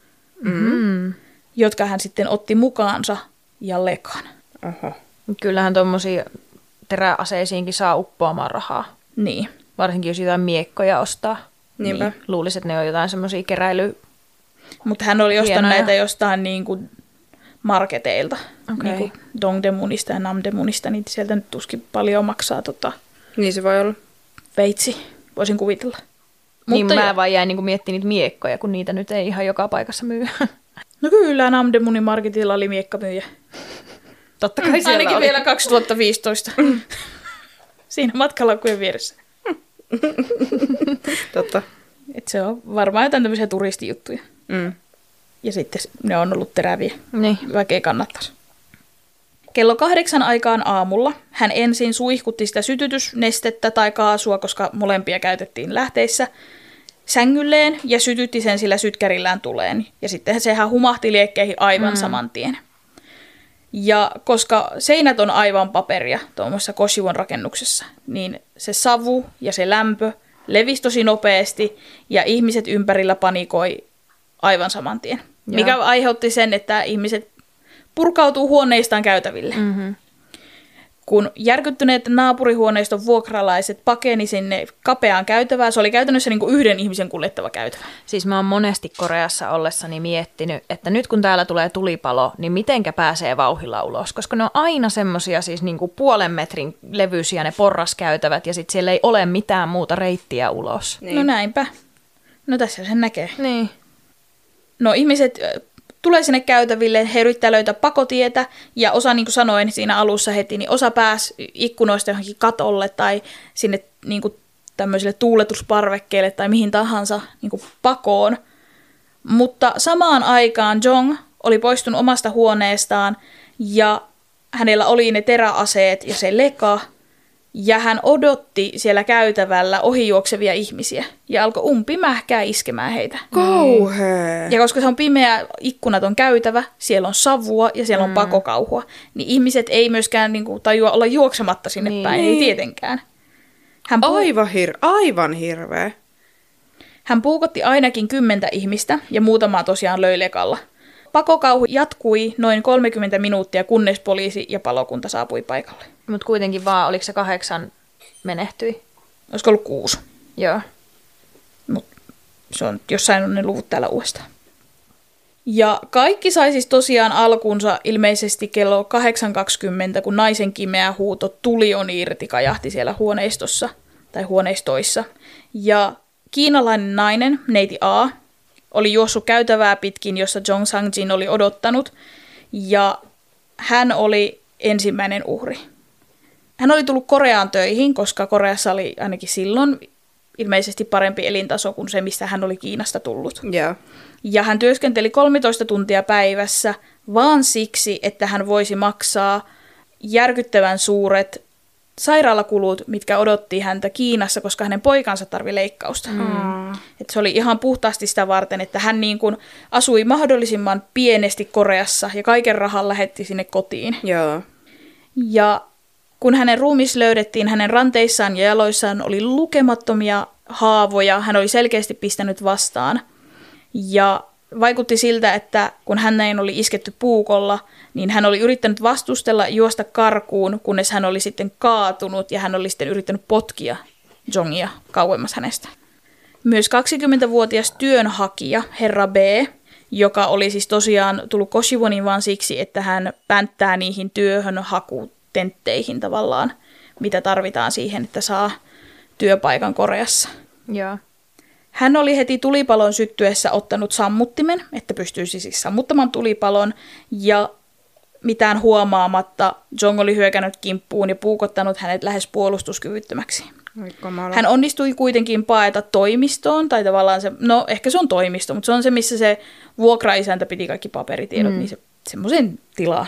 jotka hän sitten otti mukaansa ja lekan. Kyllähän tuommoisia teräaseisiinkin saa uppoamaan rahaa. Niin. Varsinkin jos jotain miekkoja ostaa. Niinpä. Niin luulisin, että ne on jotain semmoisia keräily. Mutta hän oli ostanut näitä jostain niinku marketeilta. Okay. Niinku Dongdaemunista ja Namdaemunista, niin sieltä nyt tuskin paljon maksaa Niin se voi olla. veitsi, voisin kuvitella. Niin Mutta mä vaan jäin niinku miettimään niitä miekkoja, kun niitä nyt ei ihan joka paikassa myy. No kyllä, Namdaemunin marketilla oli miekkamyyjä. Totta kai siellä Ainakin oli. vielä 2015. Siinä matkalaukujen vieressä. Totta. Et se on varmaan jotain tämmöisiä turistijuttuja. Ja sitten ne on ollut teräviä. Niin. Väkeä kannattaisi. Kello 8 aikaan aamulla hän ensin suihkutti sitä sytytysnestettä tai kaasua, koska molempia käytettiin lähteissä. sängylleen ja sytytti sen sillä sytkärillään tuleen. Ja sitten sehän humahti liekkeihin aivan saman tien. Ja koska seinät on aivan paperia tuommoisessa Koshivon rakennuksessa, niin se savu ja se lämpö levisi tosi nopeasti ja ihmiset ympärillä panikoi aivan saman tien. Mikä aiheutti sen, että ihmiset purkautuu huoneistaan käytäville. Mm-hmm. Kun järkyttyneet naapurihuoneiston vuokralaiset pakeni sinne kapeaan käytävään, se oli käytännössä niin kuin yhden ihmisen kuljettava käytävä. Siis mä oon monesti Koreassa ollessani miettinyt, että nyt kun täällä tulee tulipalo, niin mitenkä pääsee vauhdilla ulos? Koska ne on aina semmosia siis niin kuin 0,5 metrin levyisiä ne porraskäytävät ja sitten siellä ei ole mitään muuta reittiä ulos. Niin. No näinpä. No tässä sen näkee. Niin. No ihmiset tulee sinne käytäville, he yrittää löytää pakotietä ja osa, niin kuin sanoin siinä alussa heti, niin osa pääsi ikkunoista johonkin katolle tai sinne niin kuin tämmöisille tuuletusparvekkeille tai mihin tahansa niin kuin pakoon. Mutta samaan aikaan Jong oli poistunut omasta huoneestaan ja hänellä oli ne teräaseet ja se leka. Ja hän odotti siellä käytävällä ohijuoksevia ihmisiä ja alkoi umpimähkää iskemään heitä. Kauhea. Ja koska se on pimeä, ikkunaton käytävä, siellä on savua ja siellä on pakokauhua, niin ihmiset ei myöskään niin kuin, tajua olla juoksematta sinne päin, ei tietenkään. Aivan hirveä. Hän puukotti ainakin 10 ihmistä ja muutamaa tosiaan löi lekalla. Pakokauhu jatkui noin 30 minuuttia, kunnes poliisi ja palokunta saapui paikalle. Mutta kuitenkin vaan, oliko se 8 menehtyi? Olisiko ollut 6? Joo. Mut se on jossain on ne luvut täällä uudestaan. Ja kaikki sai siis tosiaan alkunsa ilmeisesti kello 8.20, kun naisen kimeä huuto "tuli on irti" kajahti siellä huoneistossa tai huoneistoissa. Ja kiinalainen nainen, neiti A, oli juossut käytävää pitkin, jossa Jong Sang-jin oli odottanut, ja hän oli ensimmäinen uhri. Hän oli tullut Koreaan töihin, koska Koreassa oli ainakin silloin ilmeisesti parempi elintaso kuin se, mistä hän oli Kiinasta tullut. Yeah. Ja hän työskenteli 13 tuntia päivässä vaan siksi, että hän voisi maksaa järkyttävän suuret sairaalakulut, mitkä odotti häntä Kiinassa, koska hänen poikansa tarvitsi leikkausta. Et se oli ihan puhtaasti sitä varten, että hän niin kuin asui mahdollisimman pienesti Koreassa ja kaiken rahan lähetti sinne kotiin. Joo. Ja kun hänen ruumis löydettiin, hänen ranteissaan ja jaloissaan oli lukemattomia haavoja, hän oli selkeästi pistänyt vastaan. Ja vaikutti siltä, että kun hänen oli isketty puukolla, niin hän oli yrittänyt vastustella, juosta karkuun, kunnes hän oli sitten kaatunut ja hän oli sitten yrittänyt potkia Jongia kauemmas hänestä. Myös 20-vuotias työnhakija, herra B, joka oli siis tosiaan tullut Koshivoniin vaan siksi, että hän pänttää niihin työhönhakutentteihin tavallaan, mitä tarvitaan siihen, että saa työpaikan Koreassa. Joo. Hän oli heti tulipalon syttyessä ottanut sammuttimen, että pystyisi siis sammuttamaan tulipalon, ja mitään huomaamatta Jong oli hyökännyt kimppuun ja puukottanut hänet lähes puolustuskyvyttömäksi. Hän onnistui kuitenkin paeta toimistoon, tai tavallaan se, no ehkä se on toimisto, mutta se on se, missä se vuokraisäntä piti kaikki paperitiedot, niin semmoisen tilaan.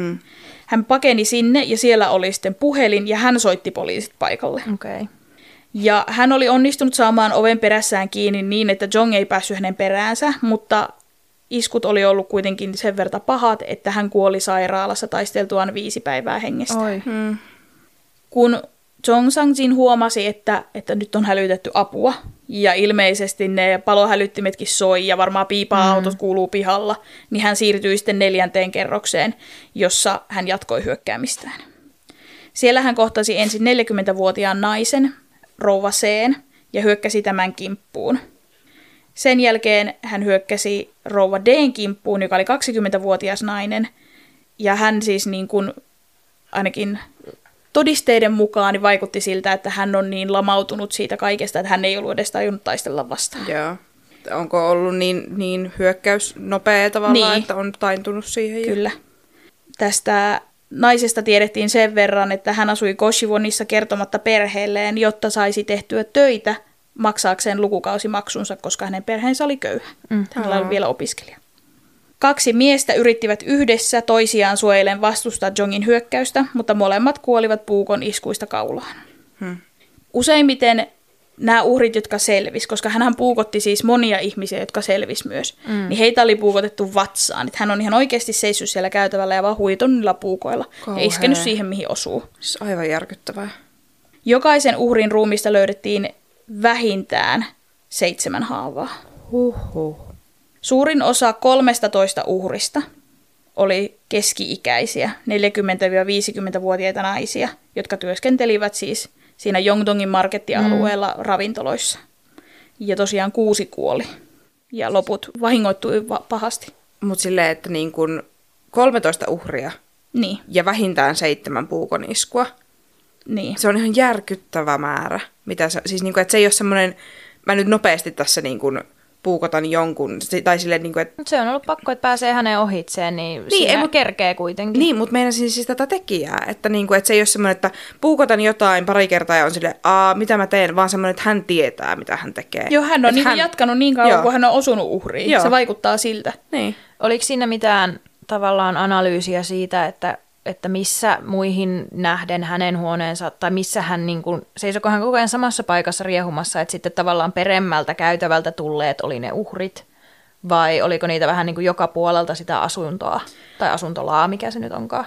Hän pakeni sinne ja siellä oli sitten puhelin ja hän soitti poliisit paikalle. Okay. Ja hän oli onnistunut saamaan oven perässään kiinni niin, että Jong ei päässyt hänen peräänsä, mutta iskut oli ollut kuitenkin sen verran pahat, että hän kuoli sairaalassa taisteltuaan 5 päivää hengestä. Kun Jong Sang-jin huomasi, että nyt on hälytetty apua, ja ilmeisesti ne palohälyttimetkin soi, ja varmaan piipa-autot kuuluu pihalla, niin hän siirtyi sitten 4. kerrokseen, jossa hän jatkoi hyökkäämistään. Siellä hän kohtasi ensin 40-vuotiaan naisen, rouva C:n, ja hyökkäsi tämän kimppuun. Sen jälkeen hän hyökkäsi rouva D:n kimppuun, joka oli 20-vuotias nainen, ja hän siis niin kuin ainakin todisteiden mukaan niin vaikutti siltä, että hän on niin lamautunut siitä kaikesta, että hän ei ollut edes tajunnut taistella vastaan. Joo. Onko ollut niin hyökkäys nopea tavallaan, että on taintunut siihen? Kyllä. Tästä naisesta tiedettiin sen verran, että hän asui Koshivonissa kertomatta perheelleen, jotta saisi tehtyä töitä maksaakseen lukukausimaksunsa, koska hänen perheensä oli köyhä. Hän oli vielä opiskelija. 2 miestä yrittivät yhdessä toisiaan suojellen vastustaa Jongin hyökkäystä, mutta molemmat kuolivat puukon iskuista kaulaan. Useimmiten nämä uhrit, jotka selvisi, koska hänhän puukotti siis monia ihmisiä, jotka selvisi myös, niin heitä oli puukotettu vatsaan. Että hän on ihan oikeasti seissyt siellä käytävällä ja vaan huitonut niillä puukoilla ja iskenyt siihen, mihin osuu. Se on aivan järkyttävää. Jokaisen uhrin ruumista löydettiin vähintään 7 haavaa. Suurin osa 13 uhrista oli keski-ikäisiä, 40-50-vuotiaita naisia, jotka työskentelivät siis siinä Yongdongin markettialueella ravintoloissa. Ja tosiaan 6 kuoli ja loput vahingoittui pahasti. Mutta silleen, että niin kun 13 uhria Niin, ja vähintään 7 puukoniskua. niin. Se on ihan järkyttävä määrä. Mitä se, siis niin kun, että se ei ole semmoinen, mä nyt nopeasti tässä niin kun puukotan jonkun, tai silleen, niin kun, että... Mut se on ollut pakko, että pääsee hänen ohitseen, niin siinä kerkee kuitenkin. Niin, mutta meinasin siis tätä tekijää, että, niin kun, että se ei ole semmoinen, että puukotan jotain pari kertaa ja on silleen, mitä mä teen, vaan semmoinen, että hän tietää, mitä hän tekee. Joo, hän on niin jatkanut niin kauan, kun hän on osunut uhriin. Joo. Se vaikuttaa siltä. Niin. Oliko siinä mitään tavallaan analyysiä siitä, että missä muihin nähden hänen huoneensa, tai missä hän, niin kuin, seisoko hän koko ajan samassa paikassa riehumassa, että sitten tavallaan peremmältä käytävältä tulleet oli ne uhrit, vai oliko niitä vähän niin kuin joka puolelta sitä asuntoa, tai asuntolaa, mikä se nyt onkaan?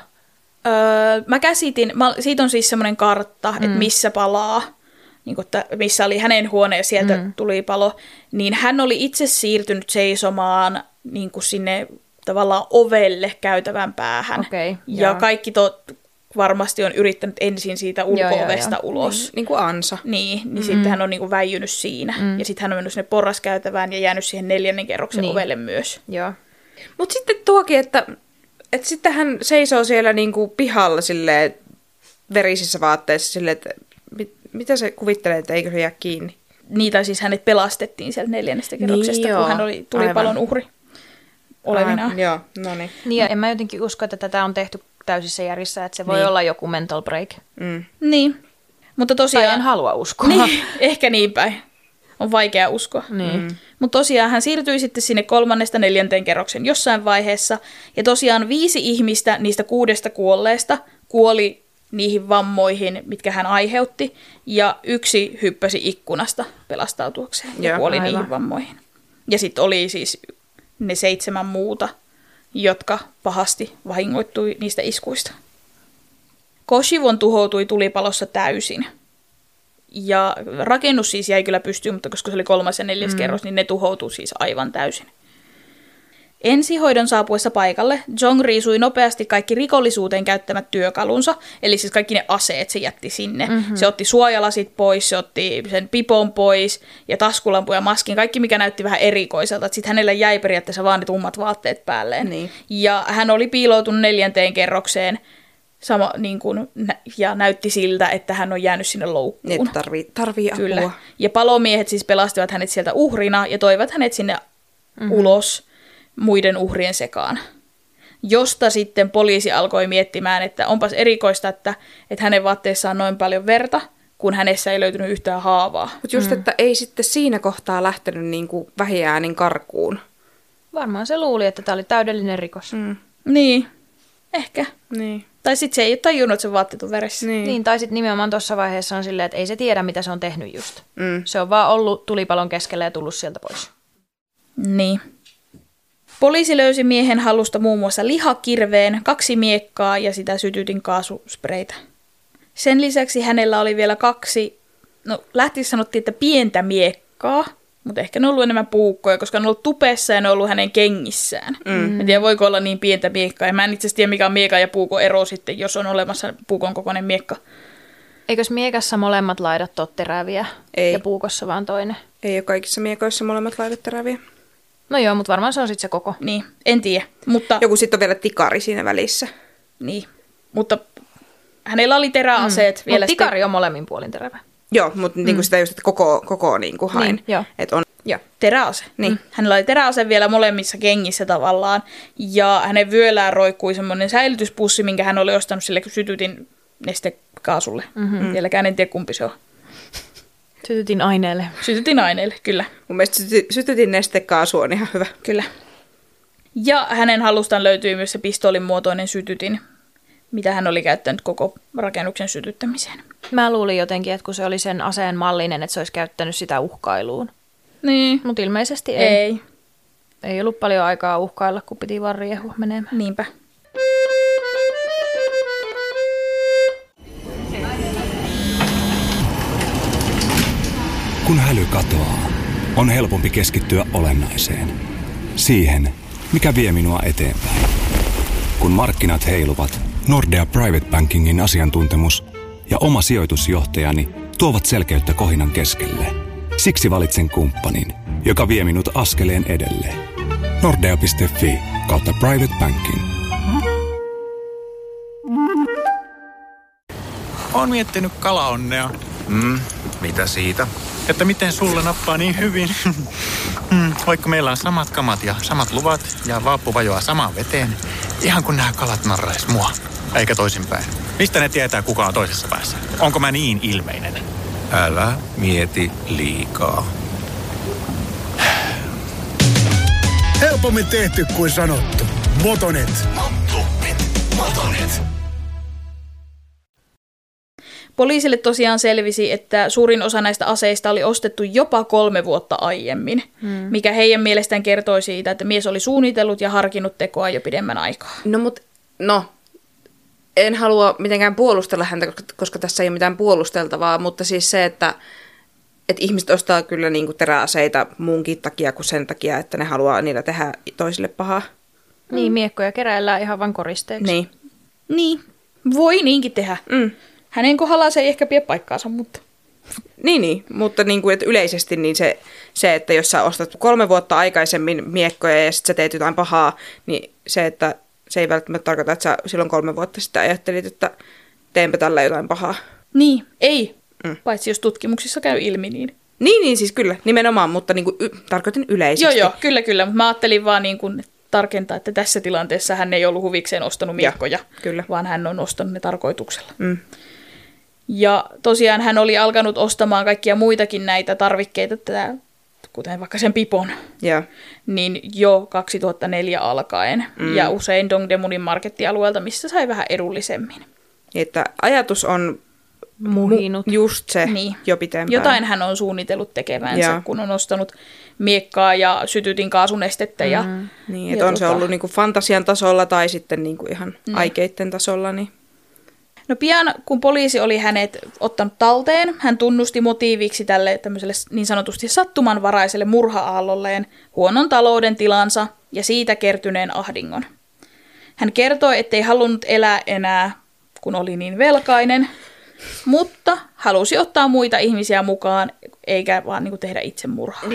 Mä käsitin, siitä on siis semmoinen kartta, että missä palaa, niin kuin, että missä oli hänen huone ja sieltä tuli palo, niin hän oli itse siirtynyt seisomaan niin kuin sinne tavallaan ovelle käytävän päähän. Okei, ja joo. kaikki varmasti on yrittänyt ensin siitä ulko-ovesta ulos. Niin kuin ansa. Niin sitten hän on niin kuin väijynyt siinä. Ja sitten hän on mennyt sinne porraskäytävään ja jäänyt siihen 4. kerroksen ovelle myös. Joo. Mutta sitten tuokin, että sitten hän seisoo siellä niin kuin pihalla silleen, verisissä vaatteissa silleen, että mitä se kuvittelee, että eikö se jää kiinni? Niitä siis hänet pelastettiin sieltä 4. kerroksesta, kun hän oli tulipalon uhri olevinaan. Joo, no niin. Niin, ja en mä jotenkin usko, että tätä on tehty täysissä järjissä, että se voi olla joku mental break. Niin, mutta tosiaan... Tai en halua uskoa. Niin, ehkä niin päin. On vaikea uskoa. Niin. Mutta tosiaan hän siirtyi sitten sinne 3. ja 4. kerroksen jossain vaiheessa. Ja tosiaan 5 ihmistä niistä 6 kuolleesta kuoli niihin vammoihin, mitkä hän aiheutti. Ja 1 hyppäsi ikkunasta pelastautuakseen ja kuoli niihin vammoihin. Ja sitten oli siis ne 7 muuta, jotka pahasti vahingoittui niistä iskuista. Koshivon tuhoutui tulipalossa täysin. Ja rakennus siis jäi kyllä pystyyn, mutta koska se oli 3. ja 4. kerros, niin ne tuhoutui siis aivan täysin. Ensihoidon saapuessa paikalle Jong riisui nopeasti kaikki rikollisuuteen käyttämät työkalunsa, eli siis kaikki ne aseet se jätti sinne. Se otti suojalasit pois, se otti sen pipon pois ja taskulampun ja maskin, kaikki mikä näytti vähän erikoiselta. Sitten hänellä jäi periaatteessa vaan ne tummat vaatteet päälleen. Niin. Ja hän oli piiloutunut 4. kerrokseen ja näytti siltä, että hän on jäänyt sinne loukkuun. Niin, tarvii apua. Kyllä. Ja palomiehet siis pelastivat hänet sieltä uhrina ja toivat hänet sinne ulos muiden uhrien sekaan. Josta sitten poliisi alkoi miettimään, että onpas erikoista, että hänen vaatteissaan on noin paljon verta, kun hänessä ei löytynyt yhtään haavaa. Mutta just, että ei sitten siinä kohtaa lähtenyt niinku vähiäänin karkuun. Varmaan se luuli, että tämä oli täydellinen rikos. Niin, ehkä. Niin. Tai sitten se ei ole tajunnut, että se vaatteet on veressä. Niin, tai sitten nimenomaan tuossa vaiheessa on silleen, että ei se tiedä, mitä se on tehnyt just. Se on vaan ollut tulipalon keskellä ja tullut sieltä pois. Niin. Poliisi löysi miehen hallusta muun muassa lihakirveen, 2 miekkaa ja sitä sytytin kaasuspreitä. Sen lisäksi hänellä oli vielä 2, lähtiessä sanottiin, että pientä miekkaa, mutta ehkä ne on ollut enemmän puukkoja, koska ne on ollut tupessa ja ne on ollut hänen kengissään. En tiedä, voiko olla niin pientä miekkaa. Ja mä en itse asiassa tiedä, mikä on miekan ja puukon ero sitten, jos on olemassa puukon kokoinen miekka. Eikös miekassa molemmat laidat ole teräviä? Ei. Ja puukossa vaan toinen? Ei ole kaikissa miekoissa molemmat laidat teräviä. No joo, mutta varmaan se on sitten se koko. Niin, en tiedä. Mutta, Joku sitten on vielä tikari siinä välissä. niin, mutta hänellä oli teräaseet vielä. Mutta tikari on molemmin puolin terävä. Joo, mutta niinku sitä just, että koko niinku hain. Niin, joo. Että on, joo. Teräase. Niin. Hänellä oli teräase vielä molemmissa kengissä tavallaan. Ja hänen vyölään roikkui semmoinen säilytyspussi, minkä hän oli ostanut sille, kun sytytin nestekaasulle. Vieläkään en tiedä, kumpi se on. Sytytin aineelle. Sytytin aineelle, kyllä. Mun mielestä sytytin nestekaasu on ihan hyvä. Kyllä. Ja hänen halustaan löytyi myös se pistoolin muotoinen sytytin, mitä hän oli käyttänyt koko rakennuksen sytyttämiseen. Mä luulin jotenkin, että kun se oli sen aseen mallinen, että se olisi käyttänyt sitä uhkailuun. Niin. Mutta ilmeisesti ei. Ei ollut paljon aikaa uhkailla, kun piti vaan riehua menemään. Niinpä. Kun häly katoaa, on helpompi keskittyä olennaiseen. Siihen, mikä vie minua eteenpäin. Kun markkinat heiluvat, Nordea Private Bankingin asiantuntemus ja oma sijoitusjohtajani tuovat selkeyttä kohinan keskelle. Siksi valitsen kumppanin, joka vie minut askeleen edelle. Nordea.fi/private banking. Oon miettinyt kalaonnea. Mitä siitä? Että miten sulle nappaa niin hyvin. Vaikka meillä on samat kamat ja samat luvat ja vaappu vajoaa samaan veteen, ihan kun nämä kalat narrais mua, eikä toisinpäin. Mistä ne tietää, kuka on toisessa päässä? Onko mä niin ilmeinen? Älä mieti liikaa. Helpommin tehty kuin sanottu. Motonet. Motonet. Poliisille tosiaan selvisi, että suurin osa näistä aseista oli ostettu jopa 3 vuotta aiemmin, mikä heidän mielestään kertoi siitä, että mies oli suunnitellut ja harkinnut tekoa jo pidemmän aikaa. En halua mitenkään puolustella häntä, koska tässä ei ole mitään puolusteltavaa, mutta siis se, että ihmiset ostaa kyllä niinku teräaseita muunkin takia kuin sen takia, että ne haluaa niillä tehdä toisille pahaa. Niin, miekkoja keräillään ihan vain koristeeksi. Niin, voi niinkin tehdä. Hänen kohdallaan se ei ehkä pidä paikkaansa, mutta... Niin, mutta niinku, että yleisesti niin se, että jos sä ostat 3 vuotta aikaisemmin miekkoja ja sitten sä teet jotain pahaa, niin se, että se ei välttämättä tarkoita, että sä silloin 3 vuotta sitten ajattelit, että teenpä tällä jotain pahaa. Niin, ei. Paitsi jos tutkimuksissa käy ilmi, niin... Niin siis kyllä, nimenomaan, mutta niinku, tarkoitin yleisesti. Joo, kyllä. Mutta mä ajattelin vaan niin kuin tarkentaa, että tässä tilanteessa hän ei ollut huvikseen ostanut miekkoja, kyllä. Vaan hän on ostanut ne tarkoituksella. Ja tosiaan hän oli alkanut ostamaan kaikkia muitakin näitä tarvikkeita, kuten vaikka sen pipon, niin jo 2004 alkaen. Ja usein Dongdaemunin markettialueelta, missä sai vähän edullisemmin. Että ajatus on muhinut. Just se jo pitempään. Jotain hän on suunnitellut tekevänsä, kun on ostanut miekkaa ja sytytin kaasunestettä. Niin, että on se ollut niinku fantasian tasolla tai sitten niinku ihan aikeitten tasolla. Niin. No pian, kun poliisi oli hänet ottanut talteen, hän tunnusti motiiviksi tälle tämmöiselle niin sanotusti sattumanvaraiselle murha-aallolleen huonon talouden tilansa ja siitä kertyneen ahdingon. Hän kertoi, ettei halunnut elää enää, kun oli niin velkainen, mutta halusi ottaa muita ihmisiä mukaan, eikä vaan niin kuin tehdä itsemurhaa.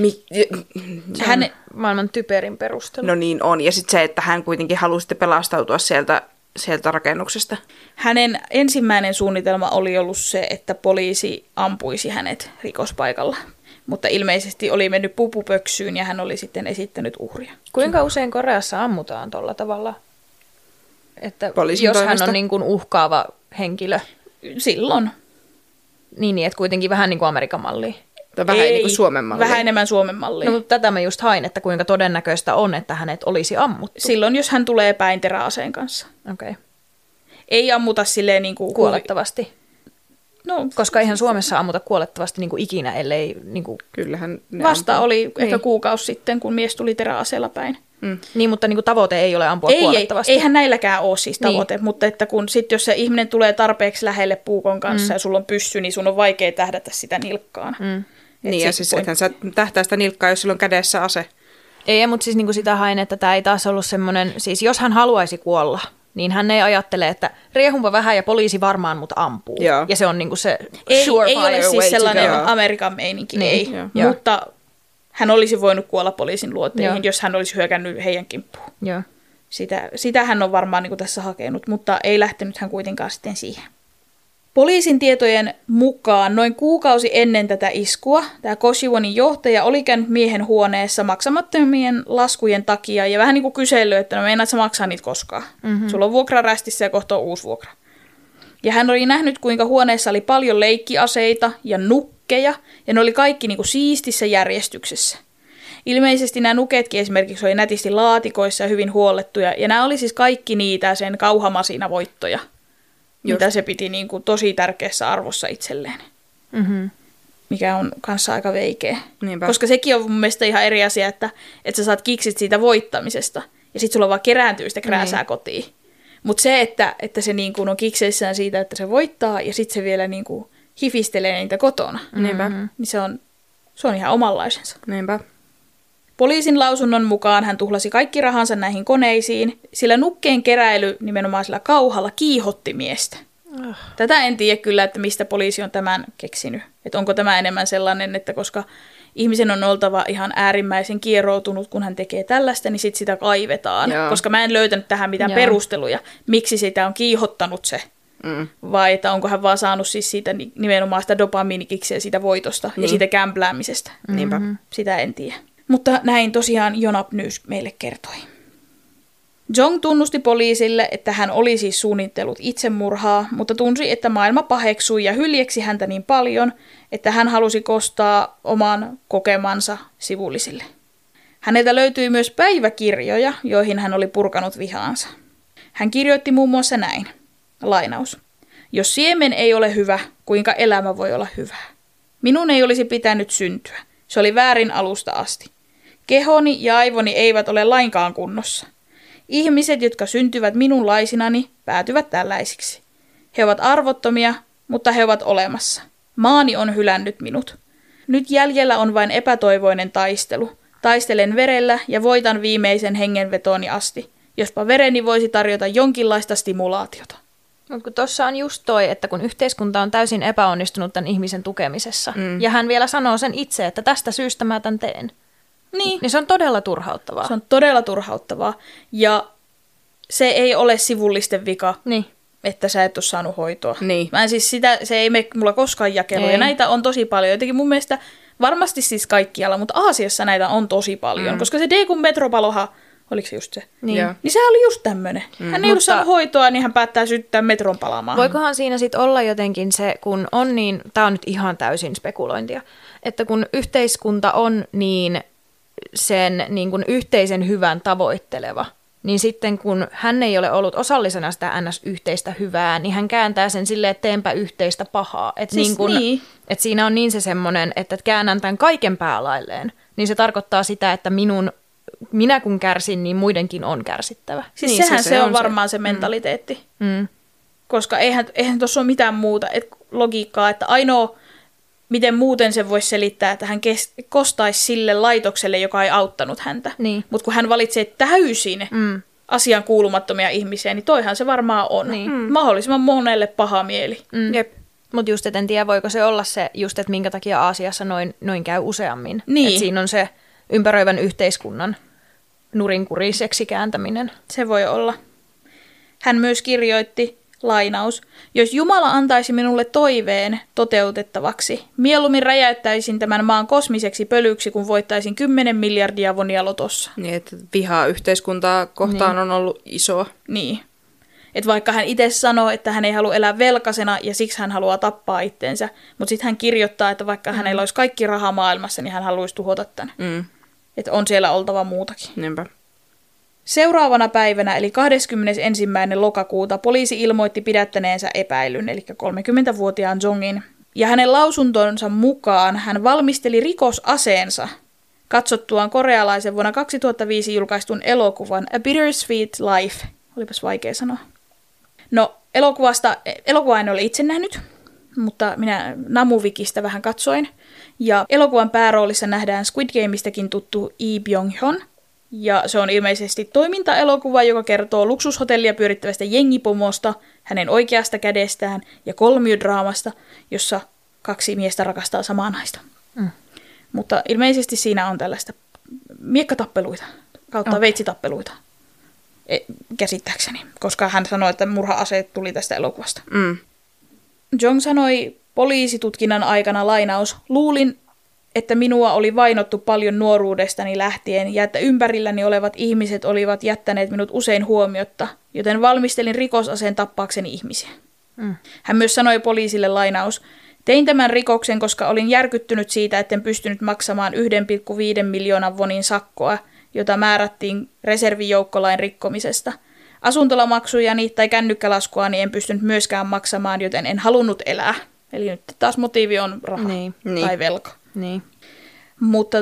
Hän maailman typerin perustelu. No niin on, ja sitten se, että hän kuitenkin halusi pelastautua sieltä rakennuksesta. Hänen ensimmäinen suunnitelma oli ollut se, että poliisi ampuisi hänet rikospaikalla. Mutta ilmeisesti oli mennyt pupupöksyyn ja hän oli sitten esittänyt uhria. Kuinka usein Koreassa ammutaan tuolla tavalla? Että poliisin jos toimesta? Hän on niin kuin uhkaava henkilö. Silloin. Niin, että kuitenkin vähän niin kuin Amerikan mallia. Vähän niin kuin Suomen mallia. Vähän enemmän Suomen mallia. No, mutta tätä mä just hain, että kuinka todennäköistä on, että hänet olisi ammuttu. Silloin, jos hän tulee päin teräaseen kanssa. Okei. Ei ammuta silleen niin kuin... Kuolettavasti. No, koska eihän Suomessa ammuta kuolettavasti niin kuin ikinä, ellei... Niin kuin... Kyllähän ne vasta ampuu. oli ehkä kuukausi sitten, kun mies tuli teräaseella päin. Niin, mutta niin kuin tavoite ei ole ampua kuolettavasti. Eihän näilläkään ole siis tavoite, mutta että kun jos se ihminen tulee tarpeeksi lähelle puukon kanssa ja sulla on pyssy, niin sun on vaikea tähdätä sitä nilkkaan. Niin, ja siis ethän sä tähtää sitä nilkkaa, jos sillä on kädessä ase. Ei, mutta siis niin kuin sitä hain, että tämä ei taas ollut semmoinen, siis jos hän haluaisi kuolla, niin hän ei ajattele, että riehumpa vähän ja poliisi varmaan mut ampuu. Joo. Ja se on niin kuin se ei surefire ole siis way sellainen to go. Amerikan meininki, niin. ei. Mutta hän olisi voinut kuolla poliisin luotteihin, jos hän olisi hyökännyt heidän kimppuun. Joo. Sitä hän on varmaan niin kuin tässä hakenut, mutta ei lähtenyt hän kuitenkaan sitten siihen. Poliisin tietojen mukaan noin kuukausi ennen tätä iskua tämä Koshiwonin johtaja oli käynyt miehen huoneessa maksamattomien laskujen takia ja vähän niin kuin kysellyt, että no meinaat sä maksaa niitä koskaan. Sulla on vuokra rästissä ja kohta on uusi vuokra. Ja hän oli nähnyt, kuinka huoneessa oli paljon leikkiaseita ja nukkeja ja ne oli kaikki niin kuin siistissä järjestyksessä. Ilmeisesti nämä nuketkin esimerkiksi oli nätisti laatikoissa ja hyvin huollettuja. Ja nämä oli siis kaikki niitä sen kauhamasina-voittoja, mitä se piti niin kuin tosi tärkeässä arvossa itselleen. Mm-hmm. Mikä on kanssa aika veikeä. Niinpä. Koska sekin on mun mielestä ihan eri asia, että sä saat kiksit siitä voittamisesta. Ja sit sulla vaan kerääntyy sitä krääsää kotiin. Mutta se, että se niin kuin on kikseissään siitä, että se voittaa ja sitten se vielä niin kuin hifistelee niitä kotona. Niinpä. Niin se on ihan omanlaisensa. Niinpä. Poliisin lausunnon mukaan hän tuhlasi kaikki rahansa näihin koneisiin, sillä nukkeen keräily nimenomaan sillä kauhalla kiihotti miestä. Tätä en tiedä kyllä, että mistä poliisi on tämän keksinyt. Että onko tämä enemmän sellainen, että koska ihmisen on oltava ihan äärimmäisen kieroutunut, kun hän tekee tällaista, niin sit sitä kaivetaan. Joo. Koska mä en löytänyt tähän mitään perusteluja, miksi sitä on kiihottanut se. Vai että onko hän vaan saanut siis siitä nimenomaan sitä dopamiinikiksiä siitä voitosta ja siitä kämpläämisestä. Niinpä. Sitä en tiedä. Mutta näin tosiaan Yonhap News meille kertoi. Jong tunnusti poliisille, että hän oli siis suunnitellut itsemurhaa, mutta tunsi, että maailma paheksui ja hyljeksi häntä niin paljon, että hän halusi kostaa oman kokemansa sivullisille. Häneltä löytyi myös päiväkirjoja, joihin hän oli purkanut vihaansa. Hän kirjoitti muun muassa näin, lainaus. Jos siemen ei ole hyvä, kuinka elämä voi olla hyvää? Minun ei olisi pitänyt syntyä. Se oli väärin alusta asti. Kehoni ja aivoni eivät ole lainkaan kunnossa. Ihmiset, jotka syntyvät minunlaisinani, päätyvät tällaisiksi. He ovat arvottomia, mutta he ovat olemassa. Maani on hylännyt minut. Nyt jäljellä on vain epätoivoinen taistelu. Taistelen verellä ja voitan viimeisen hengenvetooni asti. Jospa vereni voisi tarjota jonkinlaista stimulaatiota. Mutta kun tuossa on just toi, että kun yhteiskunta on täysin epäonnistunut tämän ihmisen tukemisessa, ja hän vielä sanoo sen itse, että tästä syystä mä tämän teen, niin se on todella turhauttavaa. Se on todella turhauttavaa. Ja se ei ole sivullisten vika, että sä et ole saanut hoitoa. Niin. Mä en siis se ei mene mulla koskaan jakeluun. Ja näitä on tosi paljon. Jotenkin mun mielestä varmasti siis kaikkialla, mutta Aasiassa näitä on tosi paljon. Koska se Daegu metropalohan, oliko se just se? Niin se oli just tämmöinen. Hän ei ollut saanut hoitoa, niin hän päättää syttää metron palaamaan. Voikohan siinä sitten olla jotenkin se, kun on niin, tää on nyt ihan täysin spekulointia, että kun yhteiskunta on niin sen niin kuin yhteisen hyvän tavoitteleva, niin sitten kun hän ei ole ollut osallisena sitä NS-yhteistä hyvää, niin hän kääntää sen silleen, että teenpä yhteistä pahaa. Että siis et siinä on niin se semmoinen, että käännän tämän kaiken päälailleen, niin se tarkoittaa sitä, että minä kun kärsin, niin muidenkin on kärsittävä. Siis niin, sehän se on varmaan se mentaliteetti. Koska eihän tuossa ole mitään muuta logiikkaa, että ainoa, miten muuten se voisi selittää, että hän kostaisi sille laitokselle, joka ei auttanut häntä. Niin. Mutta kun hän valitsee täysin asian kuulumattomia ihmisiä, niin toihan se varmaan on. Mahdollisimman monelle paha mieli. Jep. Mutta just, et en tiedä, voiko se olla se, just, että minkä takia Aasiassa noin käy useammin. Niin. Että siinä on se ympäröivän yhteiskunnan nurinkuriseksi kääntäminen. Se voi olla. Hän myös kirjoitti, lainaus, jos Jumala antaisi minulle toiveen toteutettavaksi, mieluummin räjäyttäisin tämän maan kosmiseksi pölyksi, kun voittaisin 10 miljardia vonia lotossa. Niin, että vihaa yhteiskuntaa kohtaan on ollut isoa. Niin. Että vaikka hän itse sanoo, että hän ei halua elää velkasena ja siksi hän haluaa tappaa itsensä, mutta sitten hän kirjoittaa, että vaikka hänellä olisi kaikki rahaa maailmassa, niin hän haluaisi tuhota tämän. Että on siellä oltava muutakin. Niinpä. Seuraavana päivänä, eli 21. lokakuuta, poliisi ilmoitti pidättäneensä epäilyn, eli 30-vuotiaan Jongin. Ja hänen lausuntonsa mukaan hän valmisteli rikosaseensa katsottuaan korealaisen vuonna 2005 julkaistun elokuvan A Bittersweet Life. Olipas vaikea sanoa. No, elokuvaa en ole itse nähnyt, mutta minä Namuvikista vähän katsoin. Ja elokuvan pääroolissa nähdään Squid Gameistäkin tuttu Lee Byung-hun. Ja se on ilmeisesti toimintaelokuva, joka kertoo luksushotellia pyörittävästä jengipomosta, hänen oikeasta kädestään ja kolmiodraamasta, jossa 2 miestä rakastaa samaa naista. Mutta ilmeisesti siinä on tällaista miekkatappeluita kautta veitsitappeluita, käsittääkseni, koska hän sanoi, että murha-aseet tuli tästä elokuvasta. Jong sanoi poliisitutkinnan aikana, lainaus, luulin, että minua oli vainottu paljon nuoruudestani lähtien ja että ympärilläni olevat ihmiset olivat jättäneet minut usein huomiotta, joten valmistelin rikosaseen tappaakseni ihmisiä. Hän myös sanoi poliisille, lainaus, Tein tämän rikoksen, koska olin järkyttynyt siitä, etten pystynyt maksamaan 1,5 miljoonan wonin sakkoa, jota määrättiin reservijoukkolain rikkomisesta. Asuntolamaksujani tai kännykkälaskuani en pystynyt myöskään maksamaan, joten en halunnut elää. Eli nyt taas motiivi on raha tai velka. Niin. Mutta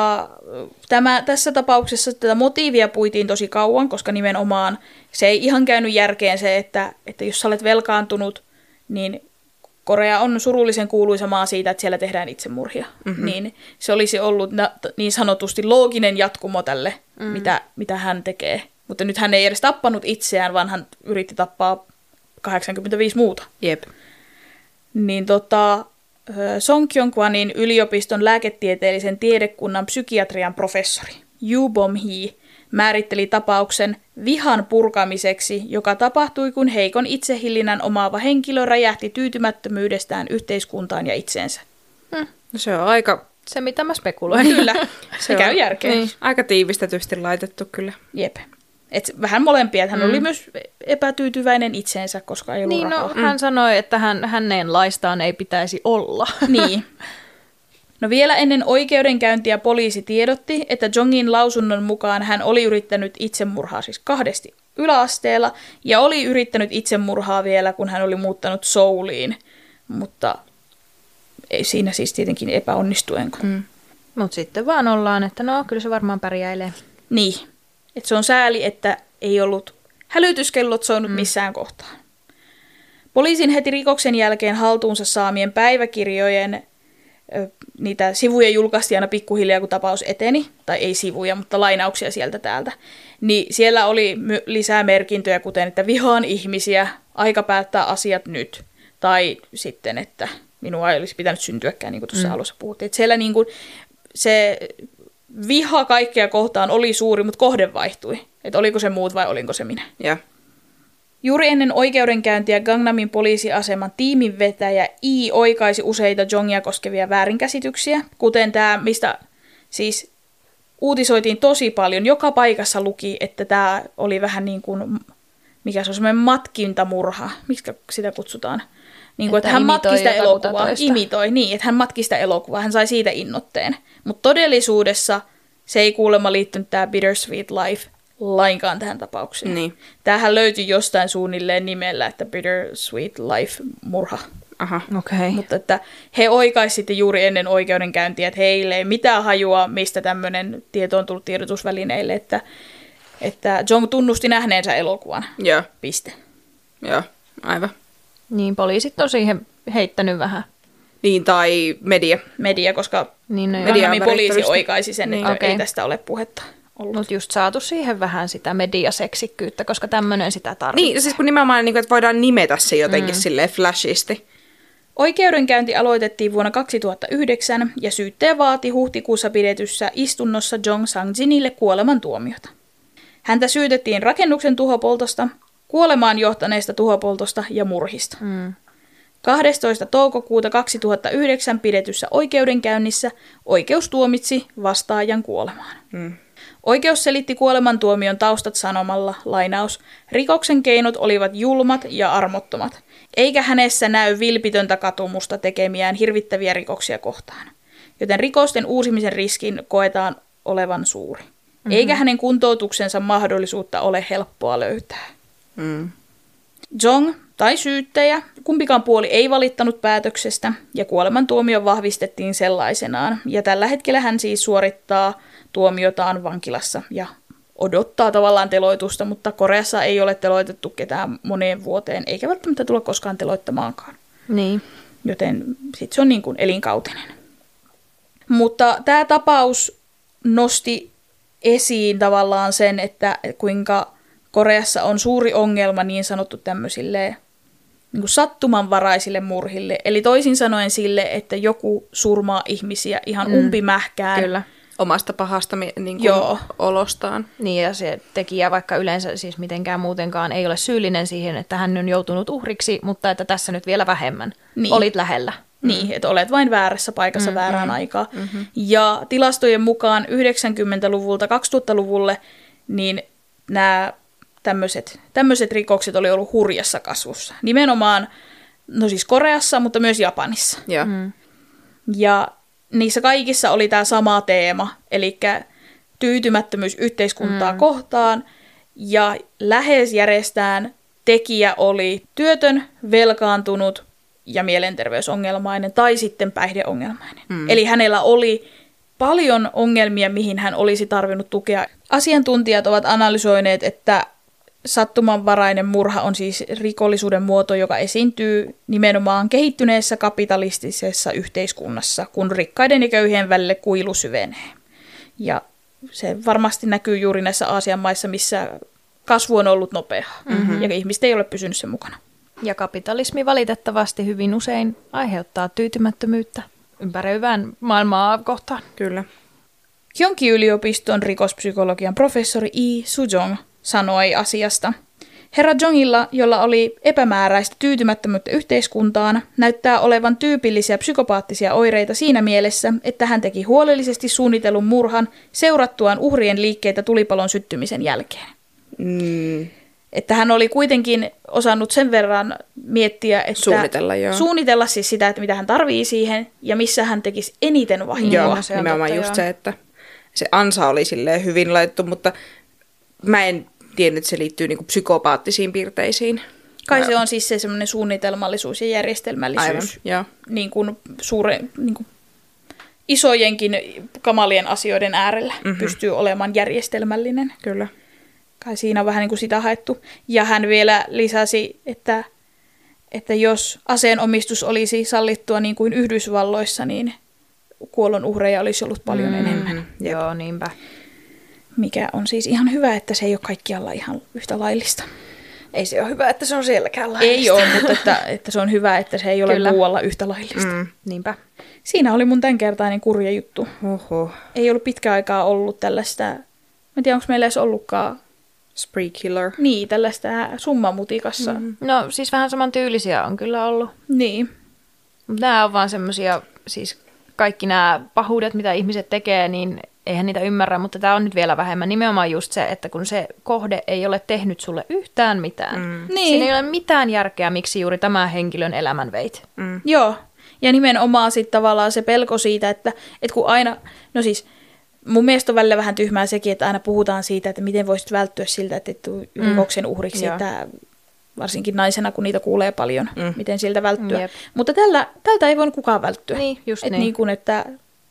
tässä tapauksessa tätä motiivia puitiin tosi kauan, koska nimenomaan se ei ihan käynyt järkeen se, että jos sä olet velkaantunut, niin Korea on surullisen kuuluisa maa siitä, että siellä tehdään itsemurhia. Niin se olisi ollut niin sanotusti looginen jatkumo tälle, mitä hän tekee. Mutta nyt hän ei edes tappanut itseään, vaan hän yritti tappaa 85 muuta. Jep. Niin Songkyunkwanin yliopiston lääketieteellisen tiedekunnan psykiatrian professori Yoo Bom-hee määritteli tapauksen vihan purkamiseksi, joka tapahtui, kun heikon itsehillinnän omaava henkilö räjähti tyytymättömyydestään yhteiskuntaan ja itseensä. Se on aika... Se, mitä mä spekuloin. Kyllä, se käy järkeen. Niin, aika tiivistetysti laitettu kyllä. Jep. Et vähän molempia, että hän oli myös epätyytyväinen itseensä, koska ei ollut rahaa. Hän sanoi, että hänen laistaan ei pitäisi olla. Niin. No vielä ennen oikeudenkäyntiä poliisi tiedotti, että Jongin lausunnon mukaan hän oli yrittänyt itsemurhaa siis 2 yläasteella ja oli yrittänyt itsemurhaa vielä, kun hän oli muuttanut Souliin, mutta ei siinä siis tietenkin epäonnistuen. Mutta sitten vaan ollaan, että kyllä se varmaan pärjäilee. Niin. Että se on sääli, että ei ollut hälytyskellot soinut missään kohtaa. Poliisin heti rikoksen jälkeen haltuunsa saamien päiväkirjojen niitä sivuja julkaistiin aina pikkuhiljaa, kun tapaus eteni. Tai ei sivuja, mutta lainauksia sieltä täältä. Niin siellä oli lisää merkintöjä, kuten että vihaan ihmisiä, aika päättää asiat nyt. Tai sitten, että minua ei olisi pitänyt syntyäkään, niin kuin tuossa alussa puhuttiin. Että siellä niin kuin se... Viha kaikkea kohtaan oli suuri, mutta kohde vaihtui. Että oliko se muut vai olinko se minä. Ja. Juuri ennen oikeudenkäyntiä Gangnamin poliisiaseman tiiminvetäjä I oikaisi useita Jongia koskevia väärinkäsityksiä, kuten tämä, mistä siis uutisoitiin tosi paljon. Joka paikassa luki, että tämä oli vähän niin kuin, mikä se on semmoinen matkintamurha. Miksi sitä kutsutaan? Niin kuin, että hän matki sitä elokuvaa. Imitoi, niin, että hän matki sitä elokuvaa. Hän sai siitä innoitteen. Mutta todellisuudessa se ei kuulemma liittynyt tämä Bittersweet Life lainkaan tähän tapaukseen. Niin. Tämähän löytyi jostain suunnilleen nimellä, että Bittersweet Life murha. Aha, okei. Mutta että he oikaisivat sitten juuri ennen oikeudenkäyntiä, että heille ei mitään hajua, mistä tämmöinen tieto on tullut tiedotusvälineille, että Jong tunnusti nähneensä elokuvan. Joo. Piste. Joo, aivan. Niin, poliisit on siihen heittänyt vähän. Niin, tai media. Media, koska Gangnamin poliisi oikaisi sen, että Okei. ei tästä ole puhetta ollut. Mutta just saatu siihen vähän sitä mediaseksikkyyttä, koska tämmöinen sitä tarvitsee. Niin, siis kun nimenomaan, että voidaan nimetä se jotenkin silleen flashisti. Oikeudenkäynti aloitettiin vuonna 2009 ja syyttäjä vaati huhtikuussa pidetyssä istunnossa Jong Sang-jinille kuolemantuomiota. Häntä syytettiin rakennuksen tuhopoltosta, kuolemaan johtaneesta tuhopoltosta ja murhista. 12. toukokuuta 2009 pidetyssä oikeudenkäynnissä oikeus tuomitsi vastaajan kuolemaan. Oikeus selitti kuolemantuomion taustat sanomalla, lainaus, rikoksen keinot olivat julmat ja armottomat, eikä hänessä näy vilpitöntä katumusta tekemiään hirvittäviä rikoksia kohtaan, joten rikosten uusimisen riskin koetaan olevan suuri. Eikä hänen kuntoutuksensa mahdollisuutta ole helppoa löytää. Jong tai syyttäjä, kumpikaan puoli ei valittanut päätöksestä ja kuolemantuomio vahvistettiin sellaisenaan. Ja tällä hetkellä hän siis suorittaa tuomiotaan vankilassa ja odottaa tavallaan teloitusta, mutta Koreassa ei ole teloitettu ketään moneen vuoteen, eikä välttämättä tule koskaan teloittamaankaan. Niin. Joten sitten se on niin kuin elinkautinen. Mutta tämä tapaus nosti esiin tavallaan sen, että kuinka Koreassa on suuri ongelma niin sanottu tämmöisille niin kuin sattumanvaraisille murhille. Eli toisin sanoen sille, että joku surmaa ihmisiä ihan umpimähkään. Kyllä. Omasta pahasta niin kuin olostaan. Niin, ja se tekijä vaikka yleensä siis mitenkään muutenkaan ei ole syyllinen siihen, että hän on joutunut uhriksi, mutta että tässä nyt vielä vähemmän. Niin. Olit lähellä. Niin, että olet vain väärässä paikassa väärään aikaan. Ja tilastojen mukaan 90-luvulta 2000-luvulle niin nämä tämmöiset rikokset oli ollut hurjassa kasvussa. Nimenomaan No siis Koreassa, mutta myös Japanissa. Joo. Ja niissä kaikissa oli tämä sama teema, eli tyytymättömyys yhteiskuntaa kohtaan, ja lähes järjestään tekijä oli työtön, velkaantunut ja mielenterveysongelmainen tai sitten päihdeongelmainen. Eli hänellä oli paljon ongelmia, mihin hän olisi tarvinnut tukea. Asiantuntijat ovat analysoineet, että sattumanvarainen murha on siis rikollisuuden muoto, joka esiintyy nimenomaan kehittyneessä kapitalistisessa yhteiskunnassa, kun rikkaiden ja köyhien välille kuilu syvenee. Ja se varmasti näkyy juuri näissä Aasian maissa, missä kasvu on ollut nopeaa ja ihmiset ei ole pysynyt sen mukana. Ja kapitalismi valitettavasti hyvin usein aiheuttaa tyytymättömyyttä ympäröivään maailmaa kohtaan. Kyllä. Kyonki-yliopiston rikospsykologian professori Lee Soo-jong sanoi asiasta: Herra Jongilla, jolla oli epämääräistä tyytymättömyyttä yhteiskuntaan, näyttää olevan tyypillisiä psykopaattisia oireita siinä mielessä, että hän teki huolellisesti suunnitellun murhan seurattuaan uhrien liikkeitä tulipalon syttymisen jälkeen. Että hän oli kuitenkin osannut sen verran miettiä, että suunnitella siis sitä, että mitä hän tarvii siihen ja missä hän tekisi eniten vahinkoa. Joo, nimenomaan just se, että se ansa oli silleen hyvin laitettu, mutta mä en tiennyt, että se liittyy niinku psykopaattisiin piirteisiin. Kai se on siis se semmoinen suunnitelmallisuus ja järjestelmällisyys. Aivan, niin kuin isojenkin kamalien asioiden äärellä pystyy olemaan järjestelmällinen. Kyllä. Kai siinä on vähän niin kuin sitä haettu. Ja hän vielä lisäsi, että jos aseen omistus olisi sallittua niin kuin Yhdysvalloissa, niin kuolonuhreja olisi ollut paljon enemmän. Joo, niinpä. Mikä on siis ihan hyvä, että se ei ole kaikkialla ihan yhtä laillista. Ei se ole hyvä, että se on sielläkään laillista. Ei ole, mutta että se on hyvä, että se ei ole muualla yhtä laillista. Niinpä. Siinä oli mun tämänkertainen kurja juttu. Oho. Ei ollut pitkä aikaa ollut tällaista, mä en tiedä, onko meillä edes ollutkaan spree killer. Niin, tällaista summamutikassa. No siis vähän saman tyylisiä on kyllä ollut. Niin. Mutta nämä on vaan semmoisia, siis kaikki nämä pahuudet, mitä ihmiset tekee, niin eihän niitä ymmärrä, mutta tämä on nyt vielä vähemmän. Nimenomaan just se, että kun se kohde ei ole tehnyt sulle yhtään mitään. Niin. Siinä ei ole mitään järkeä, miksi juuri tämän henkilön elämän veit. Joo, ja nimenomaan sitten tavallaan se pelko siitä, että kun aina, no siis mun mielestä on välillä vähän tyhmää sekin, että aina puhutaan siitä, että miten voisit välttyä siltä, että et tule rikoksen uhriksi, että varsinkin naisena, kun niitä kuulee paljon, miten siltä välttyä. Jep. Mutta tältä ei voi kukaan välttyä. Niin, just niin kuin, että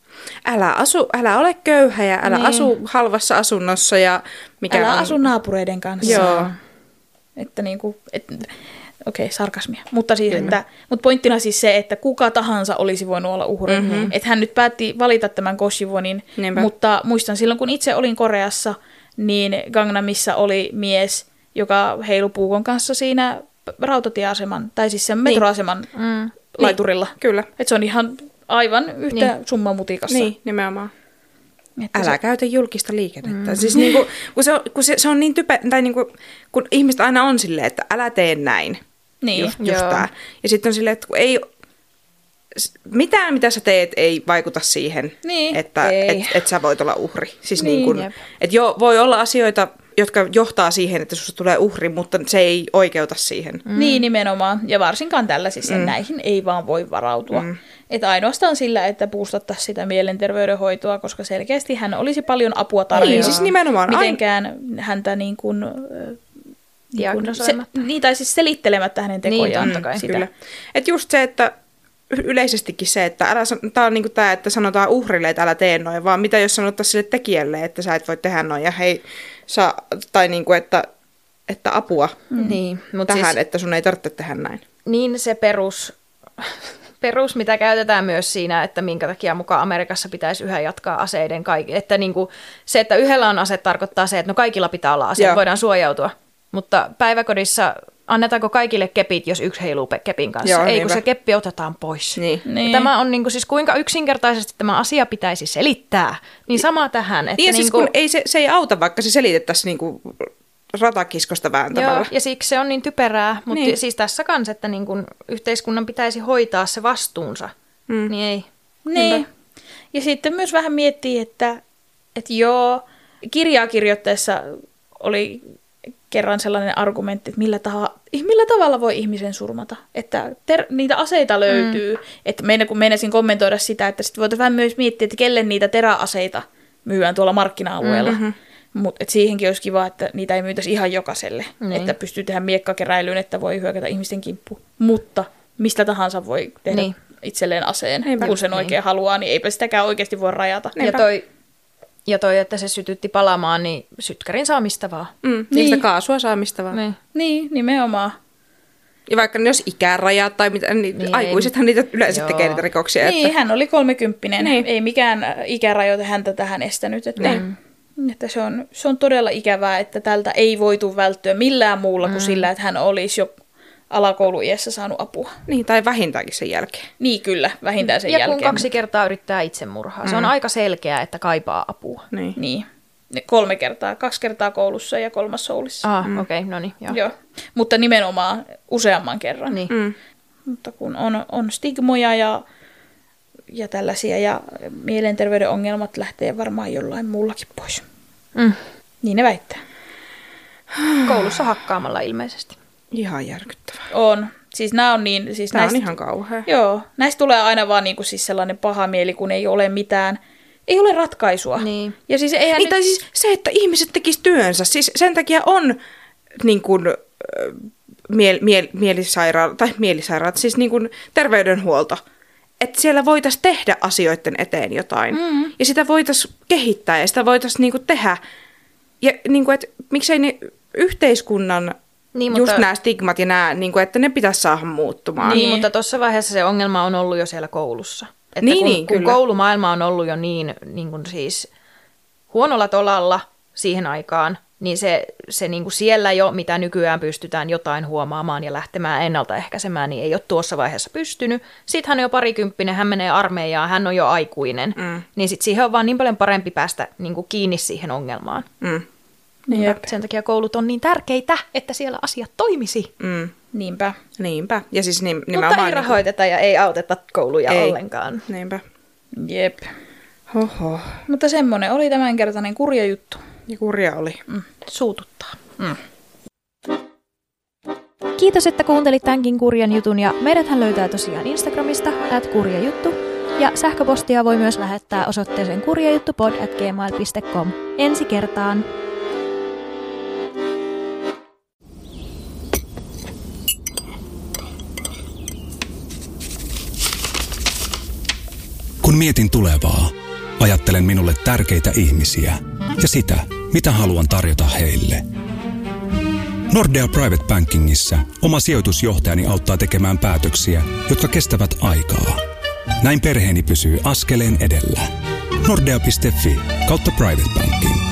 älä ole köyhä ja älä asu halvassa asunnossa. Ja älä asu naapureiden kanssa. Joo. Että niinku, okei, sarkasmia. Mutta siis, mutta pointtina siis se, että kuka tahansa olisi voinut olla uhri. Että hän nyt päätti valita tämän Ko Si-wonin, mutta muistan silloin, kun itse olin Koreassa, niin Gangnamissa oli mies, joka heilui puukon kanssa siinä rautatieaseman, tai siis sen metroaseman laiturilla. Kyllä. Että se on ihan aivan yhtä summamutikassa. Niin, nimenomaan. Että älä käytä julkista liikennettä. Siis niinku, kun se on niin tai niinku, kun ihmiset aina on silleen, että älä tee näin. Niin. Just tää. Ja sitten on silleen, että kun ei, mitään mitä sä teet ei vaikuta siihen, että et sä voit olla uhri. Siis niin kun, että voi olla asioita, jotka johtaa siihen, että susta tulee uhri, mutta se ei oikeuta siihen. Niin nimenomaan. Ja varsinkaan tällaisissa näihin ei vaan voi varautua. Että ainoastaan sillä, että boostattaisiin sitä mielenterveydenhoitoa, koska selkeästi hän olisi paljon apua tarjolla. Niin, siis nimenomaan. Mitenkään häntä niin kuin diagnosoimatta. Tai siis selittelemättä hänen tekojaan. Niin, kyllä. Että just se, että yleisestikin se, että tämä on niinku tämä, että sanotaan uhrille, että älä tee noin, vaan mitä jos sanottaisiin sille tekijälle, että sä et voi tehdä noin ja hei, tai niinku, että apua tähän, siis, että sun ei tarvitse tehdä näin. Niin se perus, mitä käytetään myös siinä, että minkä takia mukaan Amerikassa pitäisi yhä jatkaa aseiden kaikki. Että niinku, se, että yhdellä on ase, tarkoittaa se, että no kaikilla pitää olla aseet, voidaan suojautua. Mutta päiväkodissa annetaanko kaikille kepit, jos yksi heiluu kepin kanssa? Joo, ei, kun se keppi otetaan pois. Niin. Tämä on niinku, siis kuinka yksinkertaisesti tämä asia pitäisi selittää. Niin sama tähän. Että niin, siis kun se ei auta, vaikka se selitettäisiin niinku ratakiskosta vääntämällä. Joo, ja siksi se on niin typerää. Mutta siis tässä kanssa, että niinku yhteiskunnan pitäisi hoitaa se vastuunsa. Niin ei. Niin. Ja sitten myös vähän miettii, että kirjaa kirjoittaessa oli kerran sellainen argumentti, että millä tavalla voi ihmisen surmata. Että niitä aseita löytyy. Että kun meinasin kommentoida sitä, että sitten voitaisiin vähän myös miettiä, että kelle niitä teräaseita myydään tuolla markkina-alueella. Mutta siihenkin olisi kiva, että niitä ei myytäisi ihan jokaiselle. Niin. Että pystyy tehdä miekkakeräilyyn, että voi hyökätä ihmisten kimppuun. Mutta mistä tahansa voi tehdä itselleen aseen. Kun sen oikein haluaa, niin eipä sitäkään oikeasti voi rajata. Ja toi, että se sytytti palamaan, niin sytkärin saamista vaan. Niin. Sitä kaasua saamista vaan. Niin, nimenomaan. Ja vaikka jos ikärajat tai mitä, niin aikuisethan niitä yleensä tekee niitä rikoksia. Niin, että... hän oli 30. Niin. Ei mikään ikärajoite häntä tähän estänyt. Että se on todella ikävää, että tältä ei voitu välttyä millään muulla kuin sillä, että hän olisi jo alakouluiässä saanut apua. Niin, tai vähintäänkin sen jälkeen. Niin, kyllä, vähintään sen jälkeen. Ja kun 2 kertaa yrittää itsemurhaa. Se on aika selkeää, että kaipaa apua. Niin. 3 kertaa. 2 kertaa koulussa ja 3 Soulissa. Okei, no niin. Joo. Mutta nimenomaan useamman kerran. Niin. Mutta kun on stigmoja ja tällaisia, ja mielenterveyden ongelmat lähtee varmaan jollain muullakin pois. Niin ne väittää. Koulussa hakkaamalla ilmeisesti. Ihan järkyttävää. On. Siis nämä on niin... Siis nämä on ihan kauhea. Joo. Näistä tulee aina vaan niinku siis sellainen paha mieli, kun ei ole mitään... Ei ole ratkaisua. Niin. Ja siis eihän tai siis se, että ihmiset tekis työnsä. Siis sen takia on niin kuin, mielisairaat, siis niin kuin terveydenhuolto. Että siellä voitaisiin tehdä asioiden eteen jotain. Ja sitä voitaisiin kehittää ja sitä voitaisiin niin kuin tehdä. Ja niin kuin, että miksei ne yhteiskunnan... Niin, just nämä stigmat ja nämä, niin kuin, että ne pitäisi saada muuttumaan. Niin, mutta tuossa vaiheessa se ongelma on ollut jo siellä koulussa. Että kun kyllä. koulumaailma on ollut jo niin kuin siis huonolla tolalla siihen aikaan, niin se niin kuin siellä jo, mitä nykyään pystytään jotain huomaamaan ja lähtemään ennaltaehkäisemään, niin ei ole tuossa vaiheessa pystynyt. Sitten hän on jo 20, hän menee armeijaan, hän on jo aikuinen. Niin sitten siihen on vaan niin paljon parempi päästä niin kuin kiinni siihen ongelmaan. Sen takia koulut on niin tärkeitä, että siellä asiat toimisi. Niinpä. Ja siis nimenomaan... Mutta ei rahoiteta ja ei auteta kouluja ollenkaan. Niinpä. Jep. Hoho. Mutta semmoinen oli tämänkertainen kurja juttu. Ja kurja oli. Suututtaa. Kiitos, että kuuntelit tämänkin kurjan jutun, ja meidäthän löytää tosiaan Instagramista @kurjajuttu. Ja sähköpostia voi myös lähettää osoitteeseen kurjajuttupod@gmail.com. Ensi kertaan! Kun mietin tulevaa, ajattelen minulle tärkeitä ihmisiä ja sitä, mitä haluan tarjota heille. Nordea Private Bankingissa oma sijoitusjohtajani auttaa tekemään päätöksiä, jotka kestävät aikaa. Näin perheeni pysyy askeleen edellä. Nordea.fi/private banking.